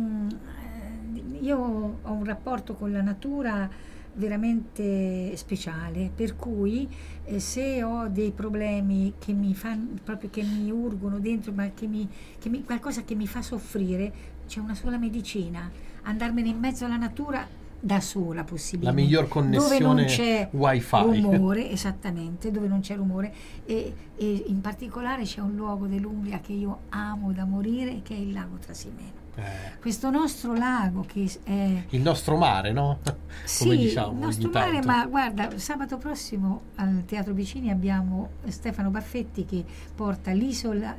io ho un rapporto con la natura veramente speciale, per cui se ho dei problemi che mi fanno proprio, che mi urgono dentro, ma qualcosa che mi fa soffrire, c'è una sola medicina: andarmene in mezzo alla natura da sola, possibilmente, la miglior connessione, dove non c'è wifi, rumore, esattamente, dove non c'è rumore, e in particolare c'è un luogo dell'Umbria che io amo da morire, che è il lago Trasimeno. Questo nostro lago, che è il nostro mare, no? Come diciamo, il nostro mare. Ma guarda, sabato prossimo al Teatro Vicini abbiamo Stefano Baffetti che porta l'isola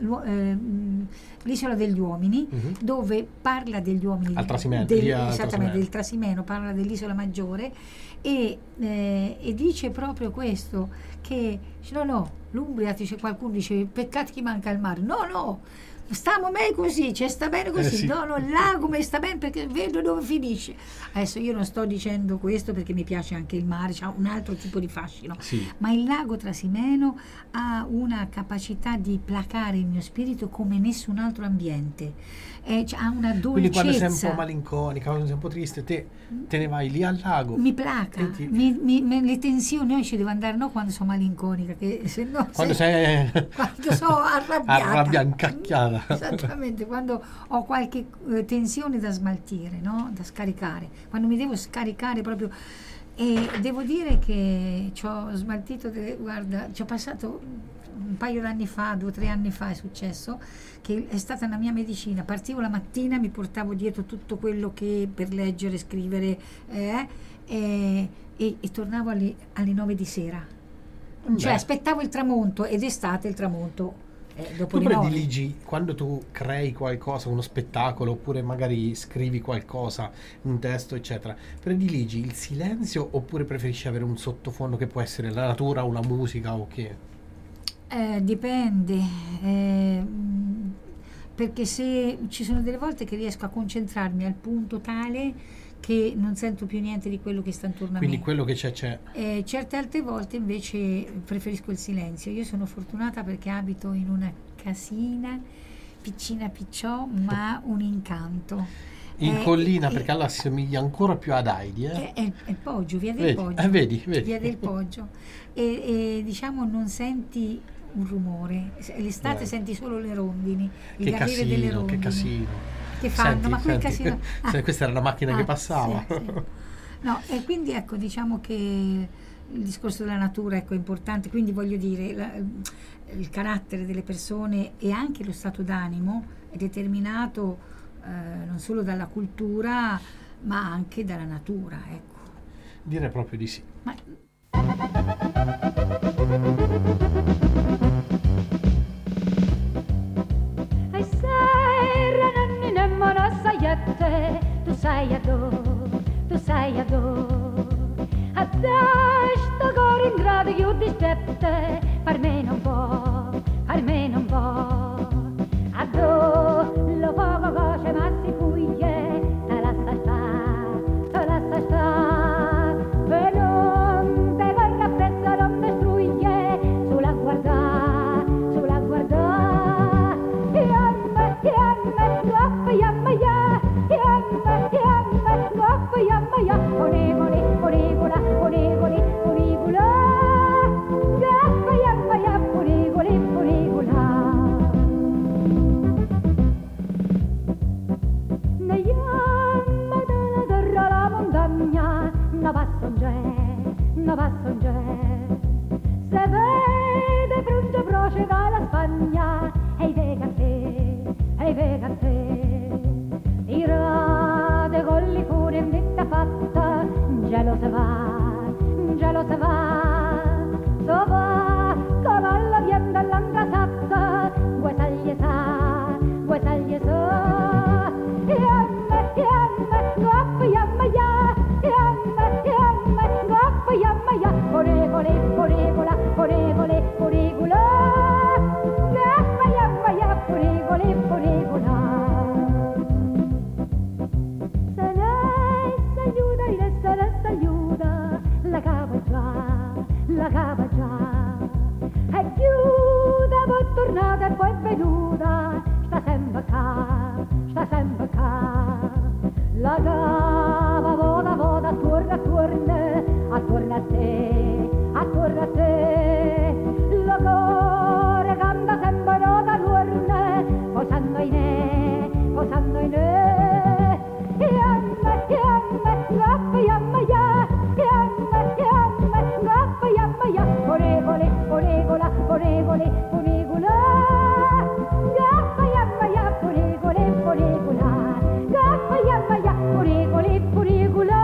degli uomini, dove parla degli uomini al Trasimeno, esattamente, del Trasimeno, parla dell'isola maggiore, e dice proprio questo, che no, l'Umbria, qualcuno dice peccato chi manca il mare, no, stiamo bene così, sta bene così, sì. No, il lago mi sta bene perché vedo dove finisce. Adesso io non sto dicendo questo perché mi piace anche il mare, c'ha un altro tipo di fascino, sì. Ma il lago Trasimeno ha una capacità di placare il mio spirito come nessun altro ambiente. Ha una dolcezza. Quindi quando sei un po' malinconica, quando sei un po' triste, te ne vai lì al lago, mi placa, le tensioni, io ci devo andare, no, quando sono malinconica, che se no quando sono arrabbiata, incacchiata, esattamente, quando ho qualche tensione da smaltire, no? Da scaricare, quando mi devo scaricare proprio. E devo dire che ci ho smaltito, guarda, ci ho passato un paio d'anni fa, 2 o 3 anni fa è successo, che è stata una mia medicina. Partivo la mattina, mi portavo dietro tutto quello che per leggere, scrivere, e tornavo alle 9 di sera. Cioè aspettavo il tramonto, ed estate il tramonto dopo tu le 9. prediligi, quando tu crei qualcosa, uno spettacolo, oppure magari scrivi qualcosa, un testo eccetera, prediligi il silenzio oppure preferisci avere un sottofondo che può essere la natura, una musica o che? Dipende, perché se ci sono delle volte che riesco a concentrarmi al punto tale che non sento più niente di quello che sta intorno a me. Quindi quello che c'è. Certe altre volte invece preferisco il silenzio. Io sono fortunata perché abito in una casina piccina picciò, ma un incanto. In collina, perché allora si somiglia ancora più ad Heidi. È il Poggio, via del Poggio. Vedi. Via del Poggio. E diciamo non senti un rumore. L'estate senti solo le rondini, il Che garrire delle casino, rondini. che casino. Che fanno, Senti, ma quel senti, casino... questa era la macchina che passava. sì, sì. No, e quindi ecco, diciamo che il discorso della natura, ecco, è importante, quindi voglio dire, il carattere delle persone e anche lo stato d'animo è determinato non solo dalla cultura, ma anche dalla natura, ecco. Direi proprio di sì. Ma Ai sera nemmeno monossaiette, tu sei a do, adesso cori in grado che io dispette, per me non può, a do, lo poco coce ma si fuglie, te lascia sta, e non te corra appresso, non te struglie, sulla guarda, no passonge, se vede pronto proceda la Spagna, ei vega te, tira de colli fuori in vita fatta, gelo se va, so va, cavallo vien dall'andra satta, guetaglie sa, yamma ya, la cava già, e chiuda, poi tornata e poi venuta, sta sempre ca, la cava voda, attorna a te, lo cuore canta sempre nota l'urne, posando in ne, gaffa yamma ya, poregola, gaffa yamma ya, poregola, gaffa yamma ya, poregola.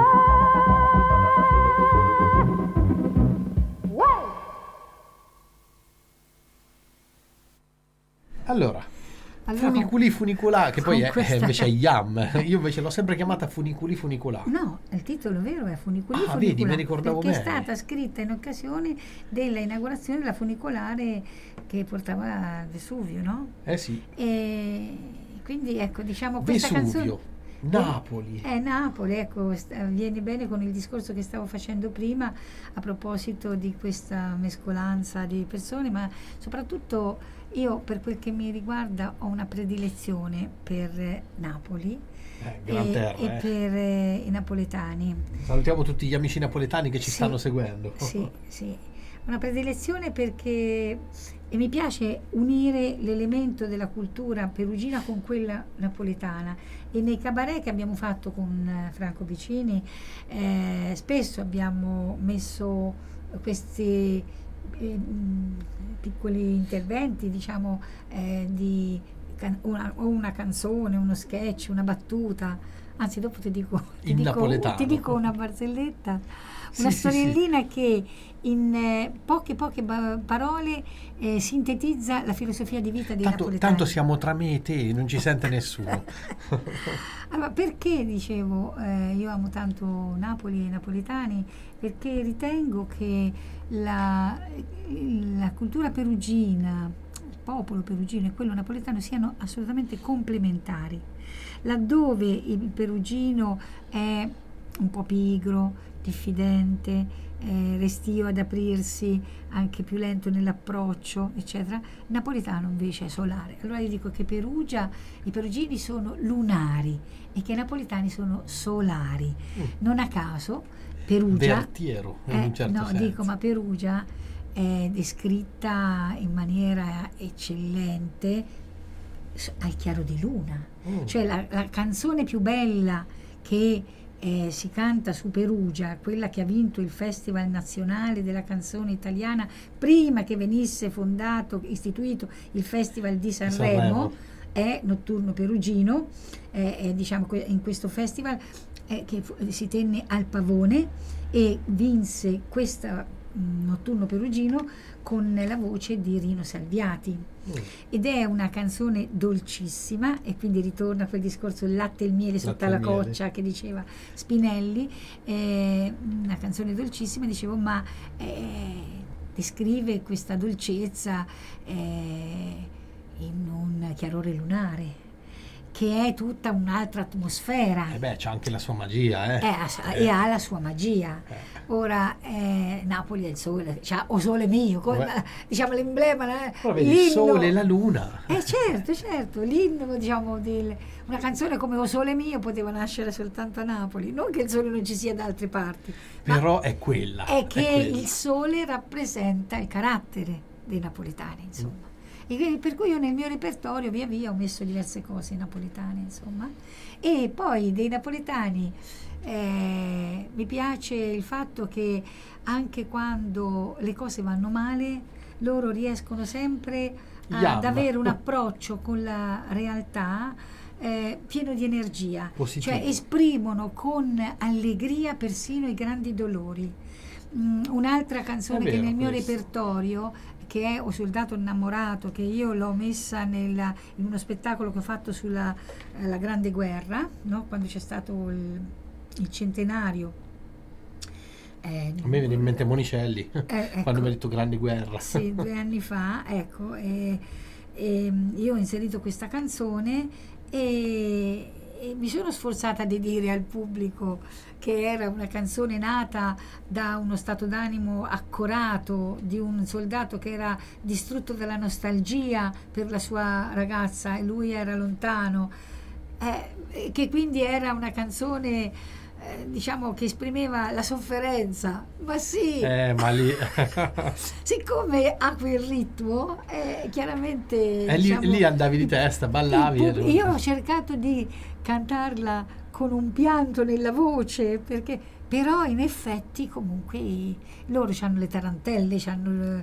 Allora, Allora, funiculà, che poi con questa- invece è yam. Io invece l'ho sempre chiamata funiculà. no, il titolo vero è Funiculi Ah, vedi, Funiculare, mi ricordavo perché bene. è stata scritta in occasione della inaugurazione della funicolare che portava al Vesuvio, no? Eh sì, E quindi ecco, diciamo questa Vesuvio, canzone Napoli. è Napoli, ecco, viene bene con il discorso che stavo facendo prima a proposito di questa mescolanza di persone, ma soprattutto io, per quel che mi riguarda, ho una predilezione per Napoli Gran terra, e per i napoletani. Salutiamo tutti gli amici napoletani che ci Sì, stanno seguendo. Sì, sì, una predilezione perché mi piace unire l'elemento della cultura perugina con quella napoletana, e nei cabaret che abbiamo fatto con Franco Vicini spesso abbiamo messo questi piccoli interventi, diciamo, di una canzone, uno sketch, una battuta. Anzi, dopo ti dico napoletano. una barzelletta, Sì, una sì, storiellina che in poche parole sintetizza la filosofia di vita dei napoletani. Tanto siamo tra me e te, non ci sente nessuno. Allora, perché dicevo io amo tanto Napoli e i napoletani? Perché ritengo che la cultura perugina, il popolo perugino e quello napoletano siano assolutamente complementari. Laddove il perugino è un po' pigro, diffidente, restio ad aprirsi, anche più lento nell'approccio, eccetera, il napoletano invece è solare. Allora io dico che i perugini sono lunari e che i napoletani sono solari. Non a caso Perugia Vertiero, in un certo no, senso. dico, ma Perugia è descritta in maniera eccellente al chiaro di luna. Cioè la canzone più bella che si canta su Perugia, quella che ha vinto il Festival Nazionale della Canzone Italiana prima che venisse istituito il Festival di Sanremo, è Notturno Perugino, diciamo in questo festival che si tenne al Pavone, e vinse questa Notturno Perugino con la voce di Rino Salviati, ed è una canzone dolcissima, e quindi ritorna a quel discorso il latte e il miele sotto la coccia che diceva Spinelli, una canzone dolcissima, dicevo, ma descrive questa dolcezza in un chiarore lunare che è tutta un'altra atmosfera. C'ha anche la sua magia, e ha la sua magia. Ora Napoli è il sole, cioè, o sole mio, diciamo l'emblema, il sole e la luna. Certo, l'inno, diciamo, una canzone come O sole mio poteva nascere soltanto a Napoli, non che il sole non ci sia da altre parti, però è quella. È che il sole rappresenta il carattere dei napoletani, insomma. E per cui io nel mio repertorio via via ho messo diverse cose napoletane, insomma. E poi dei napoletani mi piace il fatto che anche quando le cose vanno male, loro riescono sempre ad avere un approccio con la realtà pieno di energia. Positivo. Cioè esprimono con allegria persino i grandi dolori. Un'altra canzone che nel mio repertorio, che è O soldato innamorato, che io l'ho messa in uno spettacolo che ho fatto sulla la Grande Guerra, no? Quando c'è stato il centenario. A me viene in mente Monicelli, ecco, quando mi ha detto Grande Guerra. Sì, 2 anni fa, ecco, e io ho inserito questa canzone e mi sono sforzata di dire al pubblico che era una canzone nata da uno stato d'animo accorato di un soldato che era distrutto dalla nostalgia per la sua ragazza e lui era lontano, che quindi era una canzone diciamo che esprimeva la sofferenza, ma sì, ma lì siccome ha quel ritmo, chiaramente lì andavi di testa, ballavi. Io ho cercato di cantarla con un pianto nella voce, però in effetti comunque loro hanno le tarantelle, hanno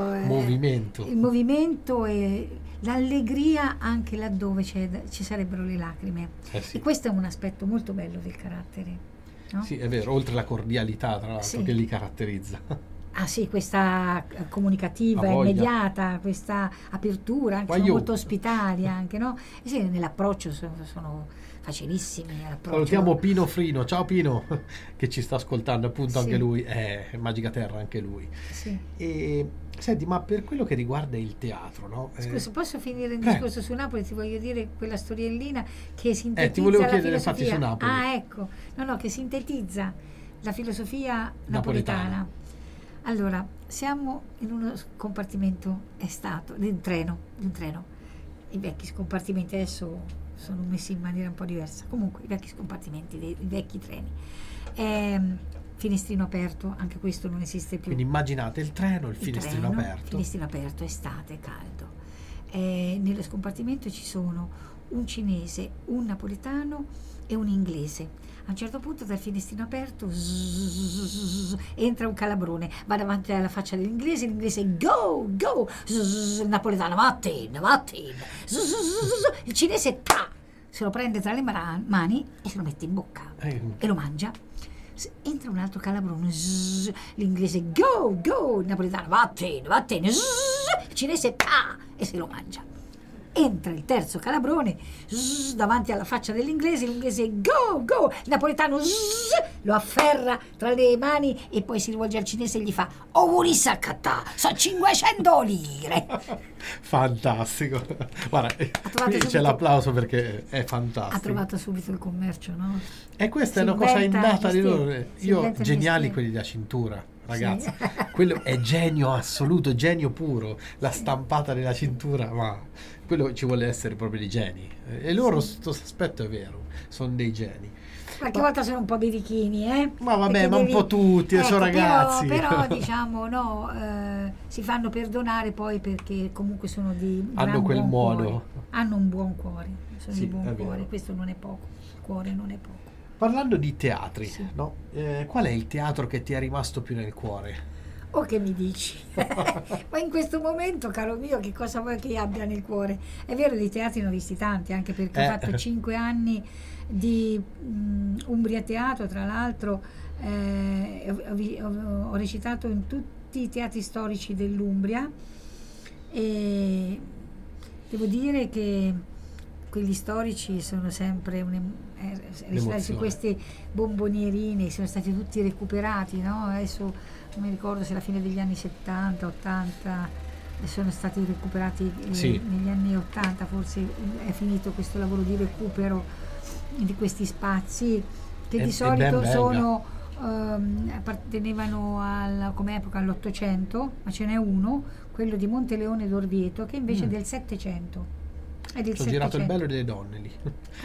il movimento e l'allegria anche laddove ci sarebbero le lacrime. Sì. E questo è un aspetto molto bello del carattere, no? Sì, è vero, oltre alla cordialità, tra l'altro, che li caratterizza. Sì, questa comunicativa, immediata, questa apertura, anche sono molto ospitali anche, no? E sì, nell'approccio sono facilissimi. Salutiamo Pino Frino, ciao Pino, che ci sta ascoltando, appunto, anche lui è Magica Terra, anche lui. Sì. E senti, ma per quello che riguarda il teatro, no? Scusa, posso finire il discorso su Napoli? Ti voglio dire quella storiellina che sintetizza ti volevo la chiedere filosofia. infatti su Napoli. Ecco, che sintetizza la filosofia napoletana. Allora, siamo in uno scompartimento di un treno. I vecchi scompartimenti adesso sono messi in maniera un po' diversa. Comunque, i vecchi scompartimenti dei vecchi treni. Finestrino aperto, anche questo non esiste più. Quindi immaginate il treno, il finestrino aperto. Finestrino aperto, estate, caldo. Nello scompartimento ci sono un cinese, un napoletano e un inglese. A un certo punto dal finestrino aperto entra un calabrone, va davanti alla faccia dell'inglese, l'inglese go, il napoletano vattene, il cinese se lo prende tra le mani e se lo mette in bocca e lo mangia. Entra un altro calabrone, l'inglese go, il napoletano vattene, il cinese e se lo mangia. Entra il terzo calabrone davanti alla faccia dell'inglese, l'inglese go, il napoletano lo afferra tra le mani e poi si rivolge al cinese e gli fa Ovurisakata, sono 500 lire. Fantastico, guarda, qui c'è l'applauso perché è fantastico. Ha trovato subito il commercio, no? E questa è una cosa innata di loro. Io, geniali quelli della cintura, ragazzi, quello è genio assoluto, genio puro, la stampata della cintura, ma quello ci vuole essere proprio dei geni, e loro questo aspetto è vero, sono dei geni. Qualche volta sono un po' birichini, Ma vabbè, perché ma un po' tutti, sono ragazzi. Però diciamo no, si fanno perdonare poi perché comunque sono di Hanno quel buon modo. cuore. Hanno un buon cuore, sono Sì, di buon è cuore, vero. questo non è poco, il cuore non è poco. Parlando di teatri, Sì. no? Qual è il teatro che ti è rimasto più nel cuore? O che mi dici? Ma in questo momento, caro mio, che cosa vuoi che io abbia nel cuore? È vero, di teatri ne ho visti tanti, anche perché ho fatto 5 anni di Umbria Teatro, tra l'altro ho recitato in tutti i teatri storici dell'Umbria e devo dire che quelli storici sono sempre recitati su queste bombonierini, sono stati tutti recuperati, no? Adesso non mi ricordo se alla fine degli anni 70, 80 sono stati recuperati Sì. negli anni 80, forse è finito questo lavoro di recupero di questi spazi che di solito sono appartenevano come epoca all'800, ma ce n'è uno, quello di Monteleone d'Orvieto, che invece è del 700. È del Ho girato il bello delle donne lì.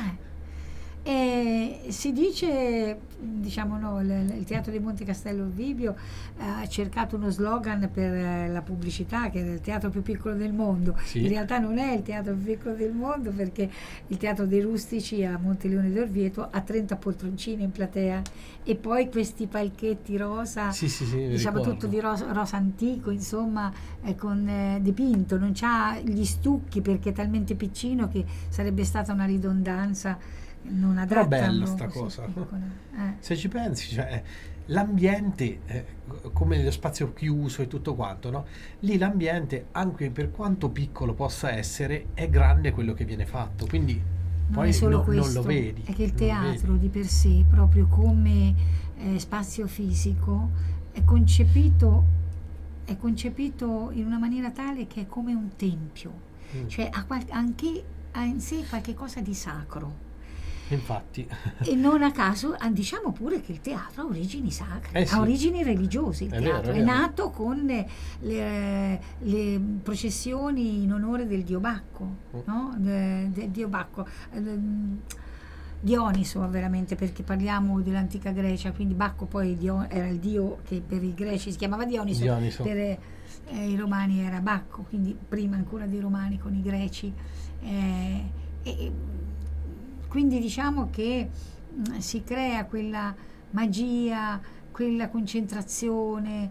E si dice, diciamo no, il Teatro di Monte Castello Vibio ha cercato uno slogan per la pubblicità, che era il teatro più piccolo del mondo. Sì. In realtà non è il teatro più piccolo del mondo, perché il Teatro dei Rustici a Monteleone d'Orvieto ha 30 poltroncine in platea e poi questi palchetti rosa, Sì, diciamo ricordo. tutto di rosa antico, insomma, con dipinto, non c'ha gli stucchi perché è talmente piccino che sarebbe stata una ridondanza non adatta. Però bella a un sta luogo così cosa. piccolo. Se ci pensi, cioè, l'ambiente, come nello spazio chiuso e tutto quanto, no? Lì l'ambiente, anche per quanto piccolo possa essere, è grande quello che viene fatto, quindi Non poi è solo non questo, lo vedi. è che il non lo vedi. teatro di per sé, proprio come spazio fisico, è concepito in una maniera tale che è come un tempio, cioè ha in sé qualche cosa di sacro. Infatti, E non a caso diciamo pure che il teatro ha origini sacre, sì. ha origini religiose. Il È teatro vero, è è vero. nato con le processioni in onore del dio Bacco, no? Del dio Bacco. Dioniso veramente, perché parliamo dell'antica Grecia, quindi Bacco poi era il dio che per i greci si chiamava Dioniso. Per i romani era Bacco, quindi prima ancora dei romani con i greci. Quindi diciamo che si crea quella magia, quella concentrazione,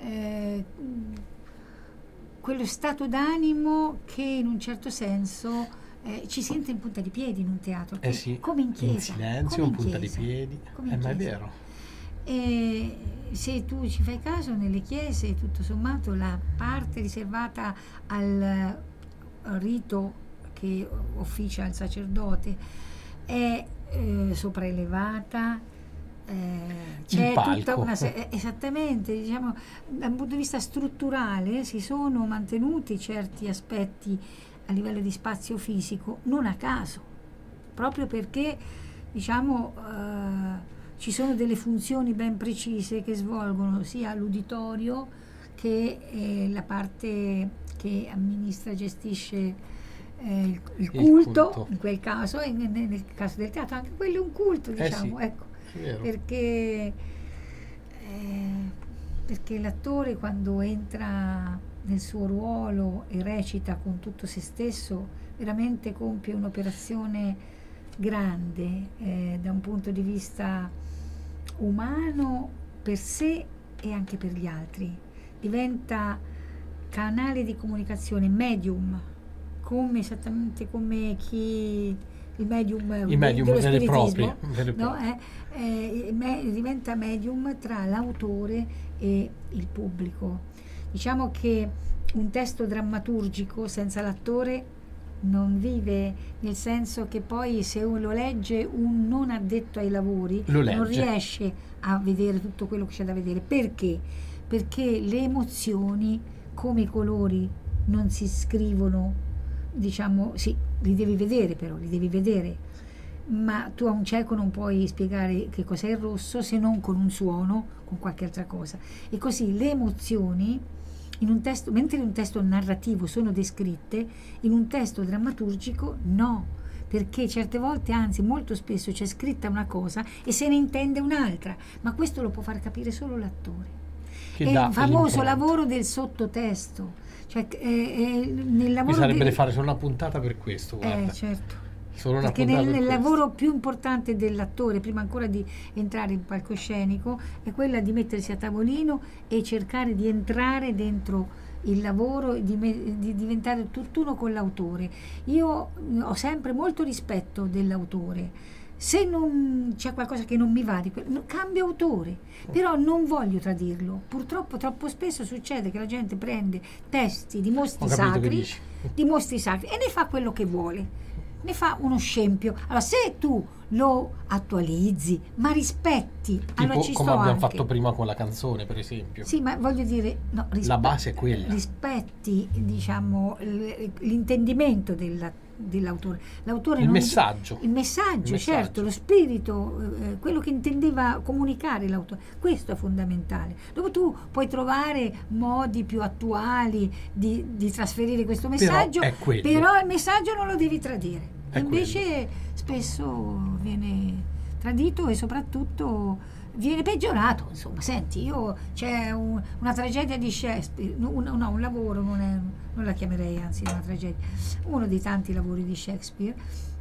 quello stato d'animo che in un certo senso ci sente in punta di piedi in un teatro, sì, come in chiesa. in silenzio, come in punta di chiesa, piedi, come in ma è chiesa. vero. E se tu ci fai caso, nelle chiese tutto sommato la parte riservata al rito che officia il sacerdote è sopraelevata, c'è tutta una esattamente, diciamo, da un punto di vista strutturale si sono mantenuti certi aspetti a livello di spazio fisico non a caso, proprio perché diciamo ci sono delle funzioni ben precise che svolgono sia l'uditorio che la parte che amministra e gestisce il culto, in quel caso, e nel caso del teatro anche quello è un culto, diciamo, sì, ecco, vero. perché l'attore quando entra nel suo ruolo e recita con tutto se stesso veramente compie un'operazione grande da un punto di vista umano per sé e anche per gli altri, diventa canale di comunicazione, medium, esattamente come il medium dello spiritismo, no? Diventa medium tra l'autore e il pubblico. Diciamo che un testo drammaturgico senza l'attore non vive, nel senso che poi se uno lo legge un non addetto ai lavori non riesce a vedere tutto quello che c'è da vedere. Perché? Perché le emozioni, come i colori, non si scrivono, diciamo, sì, li devi vedere, ma tu a un cieco non puoi spiegare che cos'è il rosso se non con un suono, con qualche altra cosa. E così le emozioni in un testo, mentre in un testo narrativo sono descritte, in un testo drammaturgico no, perché certe volte, anzi molto spesso, c'è scritta una cosa e se ne intende un'altra, ma questo lo può far capire solo l'attore. Che È dà il famoso l'impronta. lavoro del sottotesto, cioè nel lavoro Bisognerebbe fare solo una puntata per questo, guarda. certo. Solo una Perché puntata nel per questo. lavoro più importante dell'attore, prima ancora di entrare in palcoscenico, è quella di mettersi a tavolino e cercare di entrare dentro il lavoro e di diventare tutt'uno con l'autore. Io ho sempre molto rispetto dell'autore. Se non c'è qualcosa che non mi va, cambio autore, però non voglio tradirlo. Purtroppo troppo spesso succede che la gente prende testi di mostri Ho capito che sacri, dici. e ne fa quello che vuole. Ne fa uno scempio. Allora, se tu lo attualizzi, ma rispetti, allora Tipo ci come sto abbiamo anche. fatto prima con la canzone, per esempio. Sì, ma voglio dire, no, La base è quella. rispetti, diciamo, l'intendimento dell'autore. L'autore Il non- messaggio. Il messaggio, Il certo, messaggio. lo spirito, quello che intendeva comunicare l'autore. Questo è fondamentale. Dopo tu puoi trovare modi più attuali di trasferire questo messaggio, è quello. però il messaggio non lo devi tradire. È Invece spesso viene tradito e soprattutto viene peggiorato. Insomma, senti, c'è una tragedia di Shakespeare, un lavoro, non la chiamerei anzi una tragedia, uno dei tanti lavori di Shakespeare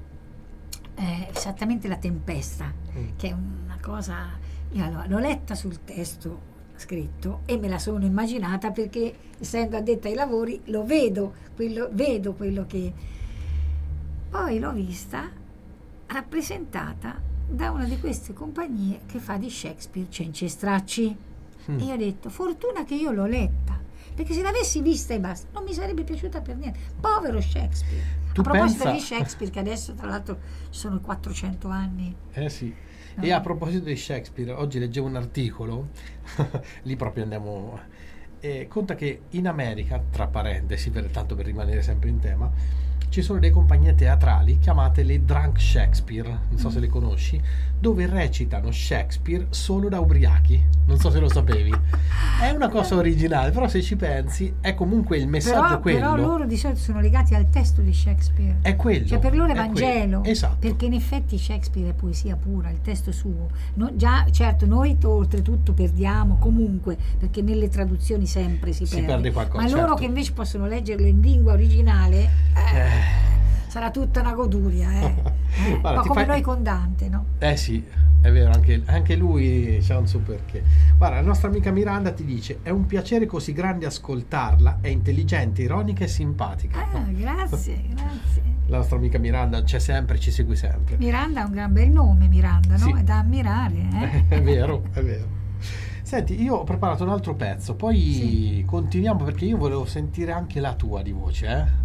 è esattamente La Tempesta, che è una cosa, io allora, l'ho letta sul testo scritto e me la sono immaginata perché essendo addetta ai lavori vedo quello che poi l'ho vista rappresentata da una di queste compagnie che fa di Shakespeare Cenci e Stracci. E io ho detto, fortuna che io l'ho letta, perché se l'avessi vista e basta, non mi sarebbe piaciuta per niente. Povero Shakespeare. Tu A proposito pensa- di Shakespeare, che adesso tra l'altro ci sono 400 anni. Sì. No. E a proposito di Shakespeare, oggi leggevo un articolo, lì proprio andiamo, conta che in America, tra parentesi, tanto per rimanere sempre in tema, ci sono delle compagnie teatrali chiamate le Drunk Shakespeare, non so se le conosci, dove recitano Shakespeare solo da ubriachi, non so se lo sapevi. È una cosa originale, però se ci pensi è comunque il messaggio Però quello. loro di solito sono legati al testo di Shakespeare. È quello. Cioè per loro è è Vangelo, quello. Esatto. perché in effetti Shakespeare è poesia pura, il testo è suo. Già, certo, noi oltretutto perdiamo comunque, perché nelle traduzioni sempre si perde qualcosa, ma loro certo. che invece possono leggerlo in lingua originale, sarà tutta una goduria, Guarda, ma ti come fai- noi con Dante, no? Sì, è vero, anche lui c'ha un suo perché. Guarda, la nostra amica Miranda ti dice: è un piacere così grande ascoltarla, è intelligente, ironica e simpatica. Grazie. La nostra amica Miranda c'è sempre, ci segue sempre. Miranda ha un gran bel nome, Miranda, no? Sì. È da ammirare, È vero, è vero. Senti, io ho preparato un altro pezzo, poi continuiamo perché io volevo sentire anche la tua di voce,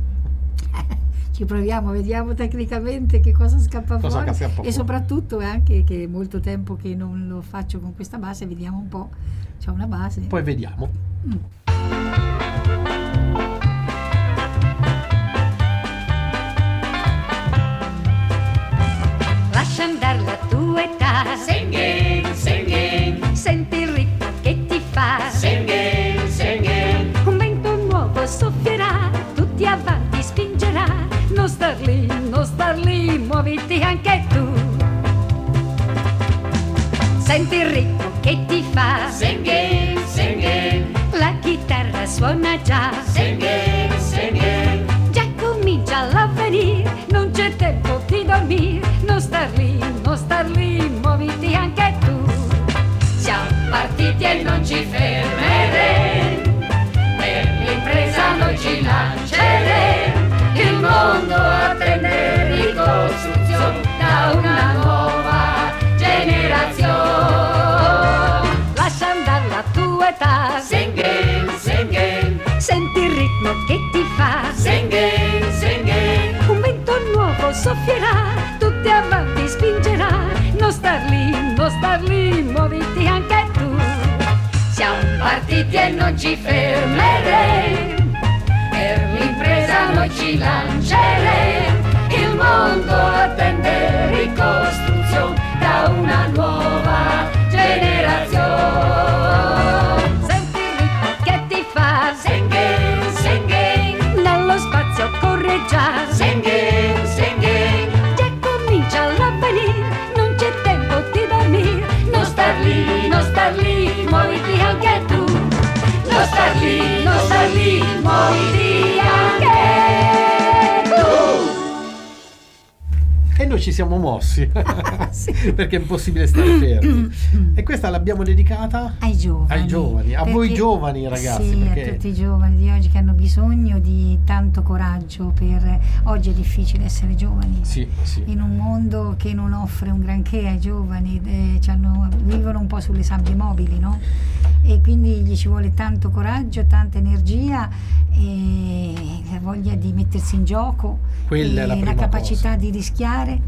Ci proviamo, vediamo tecnicamente che cosa scappa Cosa fuori che scappa e fuori. soprattutto è anche che è molto tempo che non lo faccio con questa base, vediamo un po', c'è una base. Poi vediamo. Lascia andare la tua età. Singing, singing. Senti il ritmo che ti fa. Singing, singing. Un vento nuovo soffierà, tutti avanti spingerà. Non star lì, muoviti anche tu. Senti il ritmo che ti fa. Singing, singing. La chitarra suona già. Singing, singing. Già comincia l'avvenire, non c'è tempo di dormire. Non star lì, muoviti anche tu. Siamo partiti e non ci fermeremo. Per l'impresa noi ci lanceremo. Il mondo attende ricostruzione da una nuova generazione. Lascia andare la tua età. Singing, singing. Senti il ritmo che ti fa. Singing, singing. Un vento nuovo soffierà, tutti avanti spingerà. Non star lì, muoviti anche tu. Siamo partiti e non ci fermeremo. Per l'impresa noi ci lanceremo. Il mondo attende ricostruzione da una nuova generazione. Senti il ritmo che ti fa. Singing, singing. Nello spazio corre già. Singing, singing. lì moriti anche tu. E noi ci siamo mossi Sì. perché è impossibile stare fermi. E questa l'abbiamo dedicata Ai giovani. a voi Perché- giovani ragazzi, sì, perché a tutti i giovani di oggi che hanno bisogno di tanto coraggio oggi è difficile essere giovani. sì, In un mondo che non offre un granché ai giovani, vivono un po' sulle sabbie mobili, no? E quindi gli ci vuole tanto coraggio, tanta energia e la voglia di mettersi in gioco, Quella è la e prima la capacità di rischiare,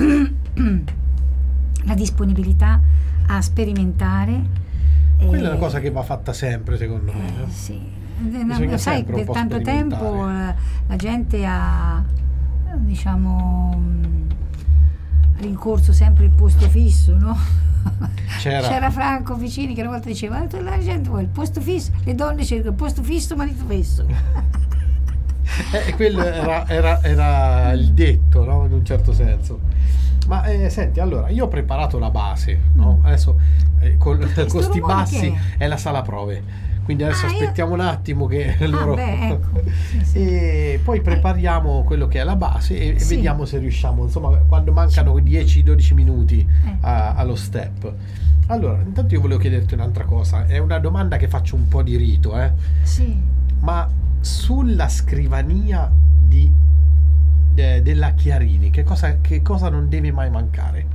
la disponibilità a sperimentare. quella è una cosa che va fatta sempre secondo me. Sì. Bisogna Sai, sempre un per po' tanto tempo sperimentare. la gente ha, diciamo, rincorso sempre il posto fisso, no? C'era Franco Vicini che una volta diceva: la gente vuole il posto fisso, le donne cercano il posto fisso, marito fisso. Quello era il detto, no? In un certo senso. Ma senti, allora io ho preparato la base, no? Adesso con Questo sti rumore bassi che è la sala prove. Quindi adesso io- aspettiamo un attimo che loro. Ecco. Sì. E poi prepariamo quello che è la base e Sì. vediamo se riusciamo, insomma, quando mancano 10-12 minuti allo step. Allora, intanto io volevo chiederti un'altra cosa, è una domanda che faccio un po' di rito, Sì. ma sulla scrivania della Chiarini, che cosa non deve mai mancare?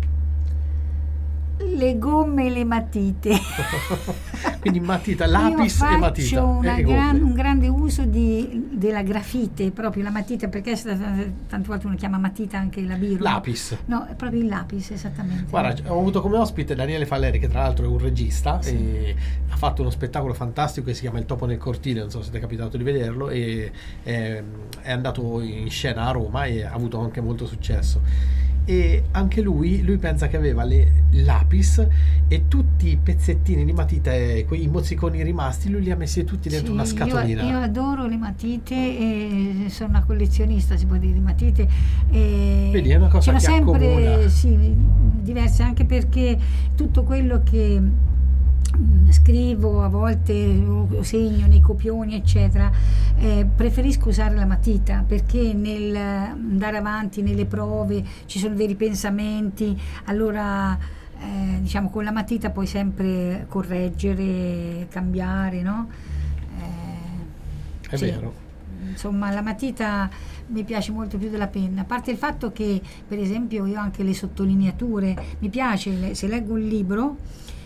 Le gomme e le matite. Quindi matita, lapis e matita. Io faccio e gomme. un grande uso della grafite, proprio la matita, perché tante volte uno chiama matita anche la birra. Lapis. No, è proprio il lapis, esattamente. Guarda, ho avuto come ospite Daniele Falleri, che tra l'altro è un regista, e ha fatto uno spettacolo fantastico che si chiama Il topo nel cortile, non so se ti è capitato di vederlo, e è andato in scena a Roma e ha avuto anche molto successo. E anche lui pensa che aveva le lapis e tutti i pezzettini di matita, quei mozziconi rimasti, lui li ha messi tutti dentro una scatolina. Io adoro le matite e sono una collezionista, si può dire, di matite. E Vedi, è una cosa ce n'ho che sempre accomuna. diverse, anche perché tutto quello che scrivo a volte o segno nei copioni eccetera, preferisco usare la matita, perché nel andare avanti nelle prove ci sono dei ripensamenti, allora diciamo con la matita puoi sempre correggere, cambiare, no? È vero. Insomma, la matita mi piace molto più della penna, a parte il fatto che per esempio io ho anche le sottolineature, mi piace se leggo un libro,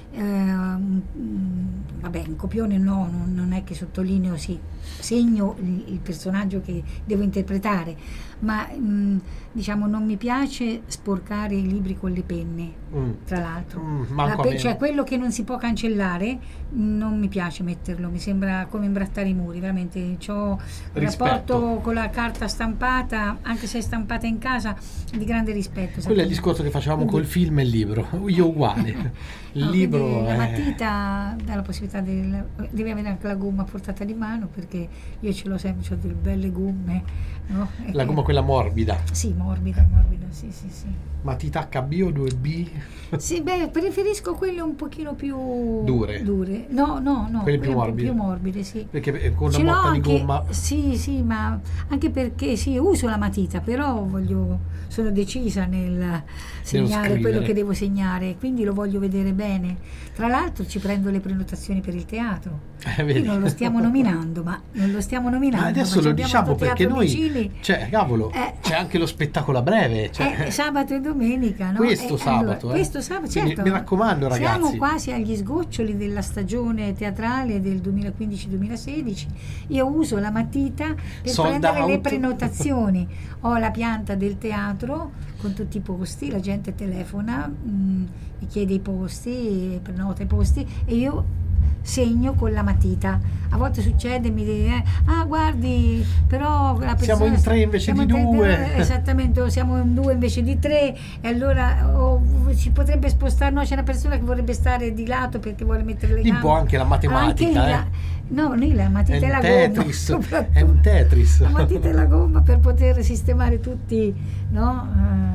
vabbè, in copione no, non è che sottolineo, sì, segno il personaggio che devo interpretare, ma diciamo non mi piace sporcare i libri con le penne, tra l'altro. manco a me. Cioè quello che non si può cancellare non mi piace metterlo, mi sembra come imbrattare i muri, veramente. C'ho un Rispetto. rapporto con la carta stampata, anche se è stampata in casa, di grande rispetto. Quello è il discorso che facevamo col film e il libro, io uguale. Il No, libro quindi la è... matita dà la possibilità devi avere anche la gomma a portata di mano, perché io ce l'ho sempre, ho delle belle gomme, no? La gomma quella morbida. Sì, morbida, sì. Matita HB o 2B? Sì, beh, preferisco quelle un pochino più Dure. No, Quelle più un po' morbide. più morbide, sì. Perché con Ce una l'ho botta di anche, gomma... sì, ma anche perché sì, uso la matita, però sono decisa nel segnare scrivere. quello che devo segnare, quindi lo voglio vedere bene. Tra l'altro ci prendo le prenotazioni per il teatro. vedi. Qui non lo stiamo nominando, ma Adesso ma lo abbiamo diciamo sto perché teatro noi, vicini. cioè, cavolo, c'è anche lo spettacolo a breve. Cioè, Sabato e domenica, no? Questo sabato, questo sabato, Quindi certo. mi raccomando, ragazzi. Siamo quasi agli sgoccioli della stagione teatrale del 2015-2016. Io uso la matita per Sold prendere le out. prenotazioni. Ho la pianta del teatro con tutti i posti, la gente telefona, mi chiede i posti, prenota i posti e io segno con la matita. A volte succede, mi dice guardi, però la persona, Siamo in 3 invece siamo di in 2. esattamente, o siamo in 2 invece di 3, e allora si potrebbe spostare, no, c'è una persona che vorrebbe stare di lato perché vuole mettere le gambe. Un po' anche la matematica, Anche no, lì la matita È e un la Tetris, gomma, è un Tetris. la matita e la gomma per poter sistemare tutti, no?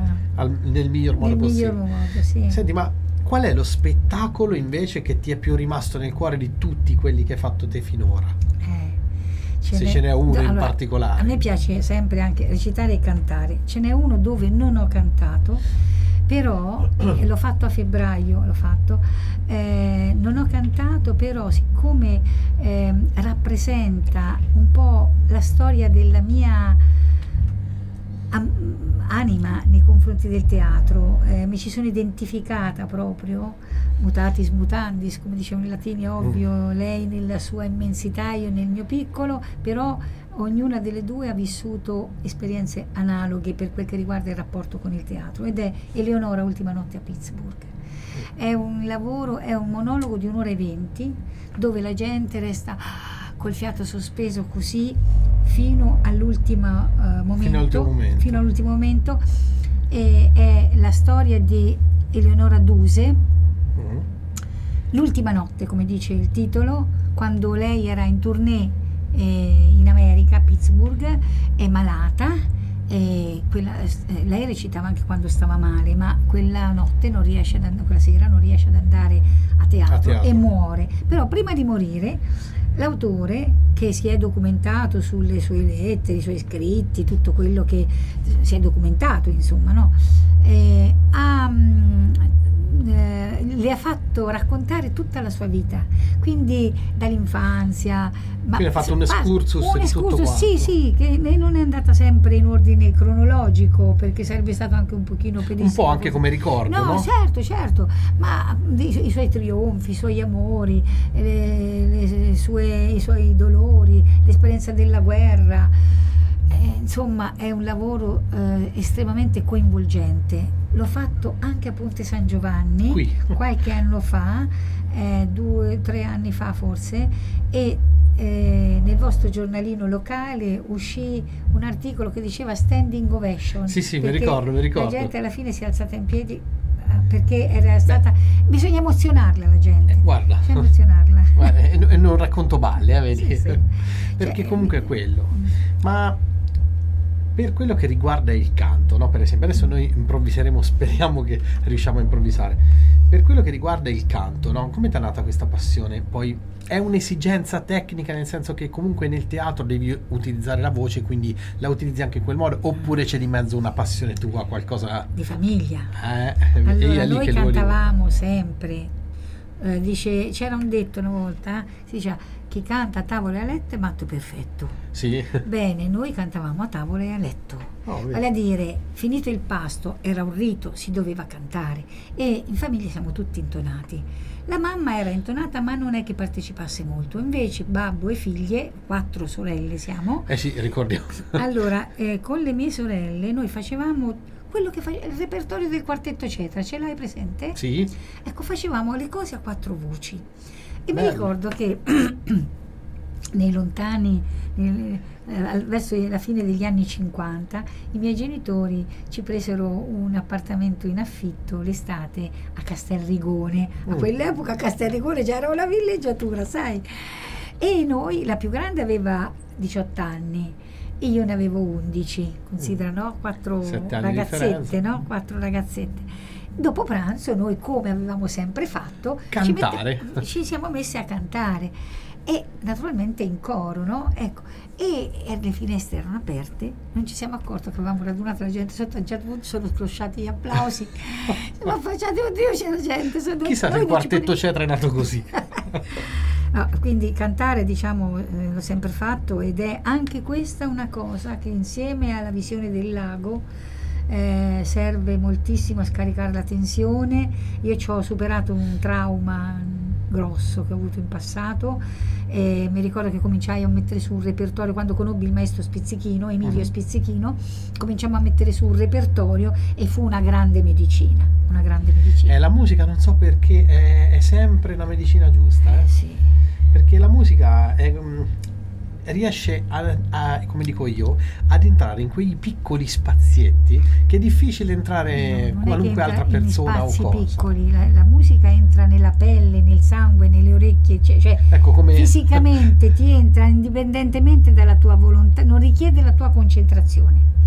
Nel miglior modo Nel possibile. miglior modo, sì. Senti, ma qual è lo spettacolo invece che ti è più rimasto nel cuore di tutti quelli che hai fatto te finora? Se ce n'è uno in particolare. A me piace sempre anche recitare e cantare. Ce n'è uno dove non ho cantato, però l'ho fatto a febbraio, non ho cantato, però siccome rappresenta un po' la storia della mia anima nei confronti del teatro, mi ci sono identificata proprio, mutatis mutandis, come dicevano i latini, ovvio, lei nella sua immensità, io nel mio piccolo, però ognuna delle due ha vissuto esperienze analoghe per quel che riguarda il rapporto con il teatro, ed è Eleonora Ultima notte a Pittsburgh. È un lavoro, è un monologo di 1 ora e 20 dove la gente resta col fiato sospeso così fino all'ultimo momento. E è la storia di Eleonora Duse, l'ultima notte, come dice il titolo, quando lei era in tournée in America, a Pittsburgh, è malata, e lei recitava anche quando stava male, ma quella sera non riesce ad andare a teatro e muore. Però prima di morire l'autore, che si è documentato sulle sue lettere, i suoi scritti, tutto quello che si è documentato, insomma, no? Le ha fatto raccontare tutta la sua vita, quindi dall'infanzia. Quindi ha fatto un excursus di tutto quanto. Sì, che non è andata sempre in ordine cronologico, perché sarebbe stato anche un pochino pedissequo. Un po' anche come ricordo, no? Certo, ma i suoi trionfi, i suoi amori, i suoi dolori, l'esperienza della guerra. Insomma, è un lavoro estremamente coinvolgente. L'ho fatto anche a Ponte San Giovanni qualche anno fa, 2 o 3 anni fa forse, e nel vostro giornalino locale uscì un articolo che diceva standing ovation. Sì, mi ricordo. La gente alla fine si è alzata in piedi perché era stata. Bisogna emozionarla la gente. Guarda, e non racconto balle, vedi? Sì. Perché comunque è quello. Ma per quello che riguarda il canto, no? Per esempio, adesso noi improvviseremo, speriamo che riusciamo a improvvisare. Per quello che riguarda il canto, no? Come ti è nata questa passione? Poi è un'esigenza tecnica, nel senso che comunque nel teatro devi utilizzare la voce, quindi la utilizzi anche in quel modo, oppure c'è di mezzo una passione tua, qualcosa di famiglia? Allora, noi cantavamo sempre. C'era un detto una volta, si diceva: chi canta a tavola e a letto è matto perfetto. Sì. Bene, noi cantavamo a tavola e a letto. Vale a dire, finito il pasto, era un rito, si doveva cantare, e in famiglia siamo tutti intonati. La mamma era intonata, ma non è che partecipasse molto. Invece babbo e figlie, 4 sorelle siamo. Sì, ricordiamo. Allora, con le mie sorelle noi facevamo quello che il repertorio del quartetto Cetra, ce l'hai presente? Sì. Ecco, facevamo le cose a 4 voci. E bello. Mi ricordo che nei lontani, verso la fine degli anni 50, i miei genitori ci presero un appartamento in affitto l'estate a Castelrigone. A quell'epoca a Castelrigone già era una villeggiatura, sai? E noi, la più grande aveva 18 anni. E io ne avevo 11, considera, no? 4 ragazzette, no? 4 ragazzette. Dopo pranzo noi, come avevamo sempre fatto, ci siamo messi a cantare, e naturalmente in coro, no? Ecco, e le finestre erano aperte, non ci siamo accorti che avevamo radunato la gente sotto. A un certo punto sono scrosciati gli applausi. Ma facciate, oddio, c'è la gente. Chissà se il quartetto Cetra è nato così. No, quindi cantare, diciamo, l'ho sempre fatto, ed è anche questa una cosa che, insieme alla visione del lago, serve moltissimo a scaricare la tensione. Io ci ho superato un trauma grosso che ho avuto in passato, e mi ricordo che cominciai a mettere su un repertorio quando conobbi il maestro Spizzichino, Emilio Spizzichino. Cominciamo a mettere su un repertorio e fu una grande medicina. La musica, non so perché, è sempre una medicina giusta. Sì. Perché la musica riesce a, come dico io, ad entrare in quei piccoli spazietti che è difficile entrare qualunque altra persona o cosa. Piccoli, la musica entra nella pelle, nel sangue, nelle orecchie, cioè ecco, come fisicamente ti entra indipendentemente dalla tua volontà, non richiede la tua concentrazione.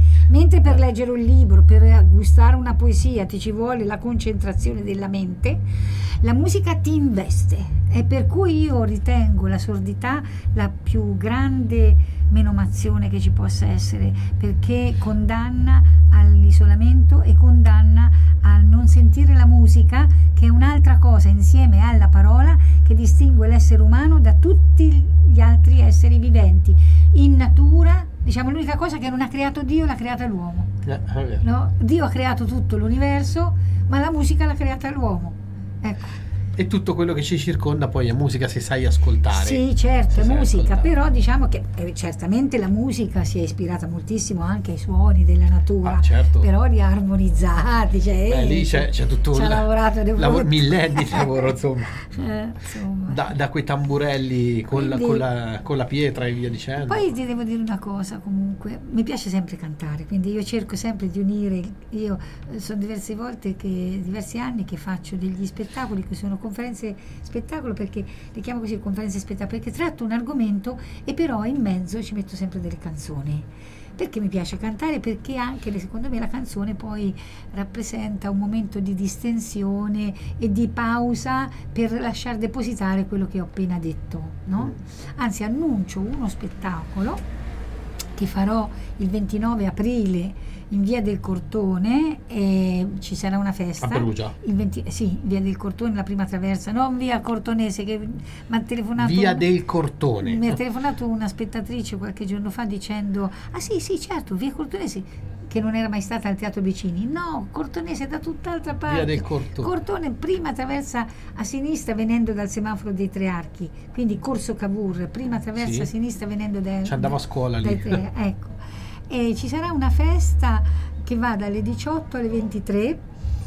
Mentre per leggere un libro, per gustare una poesia, ti ci vuole la concentrazione della mente, la musica ti investe. E per cui io ritengo la sordità la più grande menomazione che ci possa essere, perché condanna all'isolamento e condanna a non sentire la musica, che è un'altra cosa insieme alla parola che distingue l'essere umano da tutti gli altri esseri viventi. In natura, diciamo, l'unica cosa che non ha creato Dio l'ha creata l'uomo. No? Dio ha creato tutto l'universo, ma la musica l'ha creata l'uomo. Ecco. E tutto quello che ci circonda poi è musica, se sai ascoltare. Sì, certo, è musica, ascoltare. però diciamo che certamente la musica si è ispirata moltissimo anche ai suoni della natura, certo. Però li ha armonizzati, lì c'è tutto ci ha lavorato millenni di lavoro, insomma. Insomma. Da quei tamburelli con la pietra e via dicendo. Poi ti devo dire una cosa, comunque, mi piace sempre cantare, quindi io cerco sempre di unire, io sono diverse volte diversi anni che faccio degli spettacoli che sono conferenze spettacolo, perché le chiamo così, conferenze spettacolo, perché tratto un argomento e però in mezzo ci metto sempre delle canzoni, perché mi piace cantare, perché anche secondo me la canzone poi rappresenta un momento di distensione e di pausa per lasciar depositare quello che ho appena detto, no? Anzi, annuncio uno spettacolo che farò il 29 aprile in via del Cortone, e ci sarà una festa a Perugia. Sì, via del Cortone, la prima traversa, non via Cortonese, che mi ha telefonato via del Cortone. Mi ha telefonato una spettatrice qualche giorno fa dicendo: ah sì certo, via Cortonese, che non era mai stata al Teatro Vicini. No, Cortonese è da tutt'altra parte. Via del Cortone. Cortone, prima traversa a sinistra venendo dal semaforo dei Tre Archi, quindi Corso Cavour, prima traversa a sinistra venendo ci andavo a scuola lì. Ecco. E ci sarà una festa che va dalle 18 alle 23,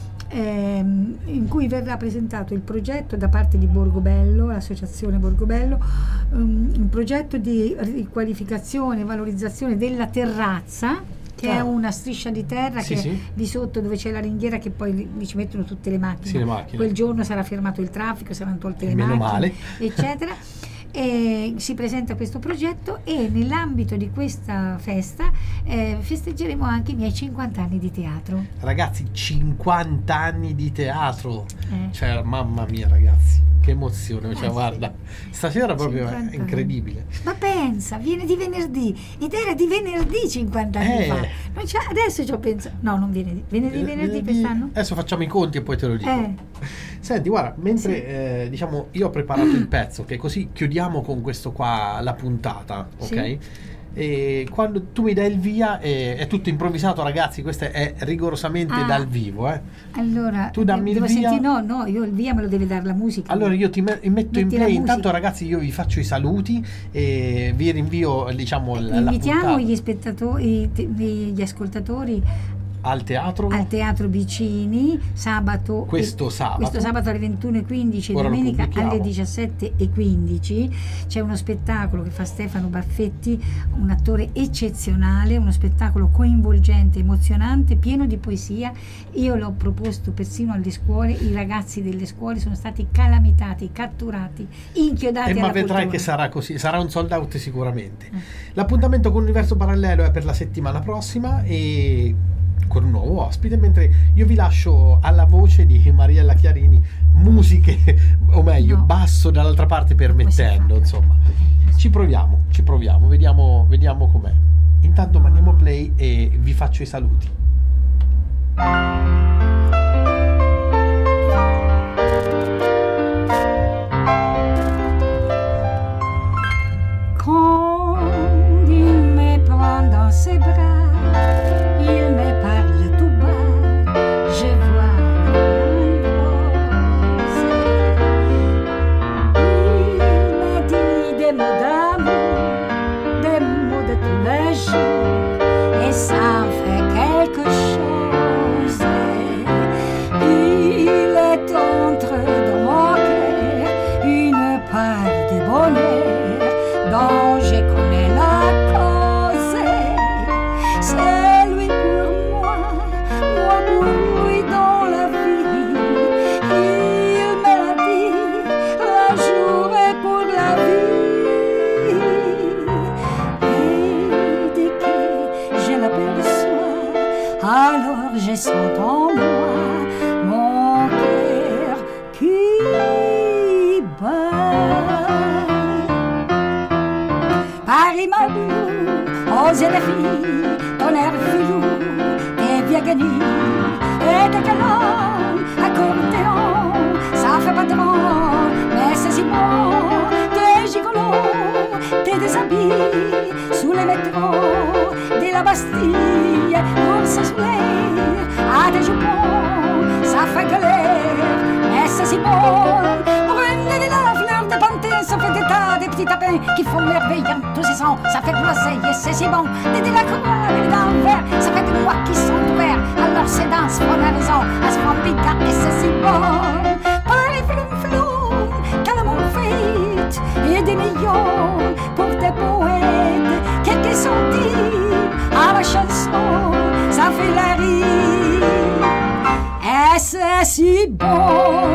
in cui verrà presentato il progetto da parte di Borgobello, l'associazione Borgobello, un progetto di riqualificazione e valorizzazione della terrazza, che è una striscia di terra di sotto dove c'è la ringhiera, che poi lì ci mettono tutte le macchine. Le macchine. Quel giorno sarà fermato il traffico, saranno tolte le Meno macchine, male. eccetera. E si presenta questo progetto, e nell'ambito di questa festa festeggeremo anche i miei 50 anni di teatro. Ragazzi, 50 anni di teatro, cioè mamma mia ragazzi, che emozione, cioè guarda, stasera proprio è incredibile. Ma pensa, viene di venerdì, ed era di venerdì 50 anni fa. Adesso ci ho pensato, no, non viene di venerdì quest'anno? Adesso facciamo i conti e poi te lo dico. Senti, guarda, mentre diciamo io ho preparato il pezzo, che così chiudiamo con questo qua la puntata, ok? Sì. E quando tu mi dai il via è tutto improvvisato, ragazzi, questo è rigorosamente dal vivo, Allora tu dammi il via. No, io il via me lo deve dare la musica. Allora io ti metto in play. Intanto ragazzi io vi faccio i saluti e vi rinvio, diciamo, invitiamo gli spettatori, gli ascoltatori al teatro Vicini questo sabato alle 21:15 e domenica alle 17:15 c'è uno spettacolo che fa Stefano Baffetti, un attore eccezionale, uno spettacolo coinvolgente, emozionante, pieno di poesia. Io l'ho proposto persino alle scuole, i ragazzi delle scuole sono stati calamitati, catturati, inchiodati alla ma vedrai cultura. che sarà così, sarà un sold out sicuramente. L'appuntamento con Universo Parallelo è per la settimana prossima, e con un nuovo ospite, mentre io vi lascio alla voce di Mariella Chiarini, musiche, o meglio, basso dall'altra parte permettendo, insomma. Ci proviamo, vediamo com'è. Intanto mandiamo play e vi faccio i saluti. Quand il me prend dans ses bras, il me parle tout bas, je vois la rose. Il me dit des mots d'amour, des mots de tous les jours, et ça fait quelque chose. Alors je sens en moi mon cœur qui bat. Paris Mabou, osez les filles, ton air filou, tes vieilles guenilles et tes canons, accordéon, ça fait pas de vent, mais c'est si bon, t'es gigolo, t'es déshabillé sous les métros de la Bastille, pour se sourire à tes jupons, ça fait galère, mais c'est si bon, brune de la fleur de pantin, ça fait des tas de petits tapins qui font merveille en tous ces sens, ça fait blasser et c'est si bon, de la coureur avec des dents verts, ça fait des mois qui sont ouverts, alors c'est dans ce qu'on a raison, à ce qu'on pique et c'est si bon. Paris flum flum, qu'à l'amour fait, et des millions pour tes poètes, quelques centimes à la chanson, ça fait la rire, et c'est si bon.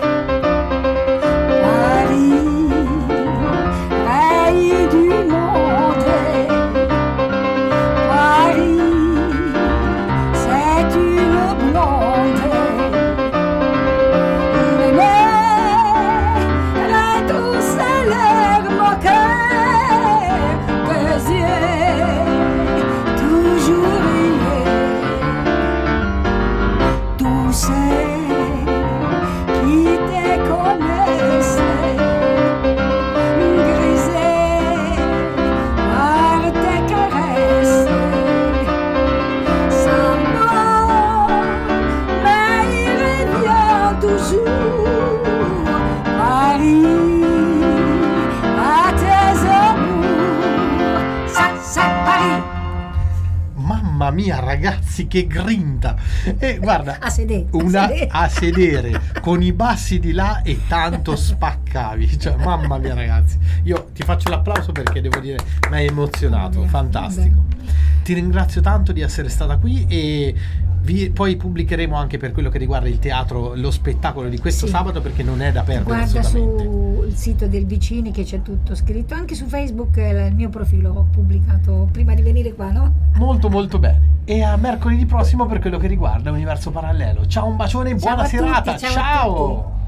Mamma mia ragazzi, che grinta! E guarda, a sedere con i bassi di là e tanto spaccavi, cioè mamma mia ragazzi, io ti faccio l'applauso perché devo dire mi hai emozionato, fantastico. Ti ringrazio tanto di essere stata qui e poi pubblicheremo anche per quello che riguarda il teatro lo spettacolo di questo sabato, perché non è da perdere. Guarda assolutamente sul sito del Vicini che c'è tutto scritto, anche su Facebook il mio profilo ho pubblicato prima di venire qua, no? Molto molto bene. E a mercoledì prossimo per quello che riguarda Universo Parallelo. Ciao, un bacione e buona serata. Ciao.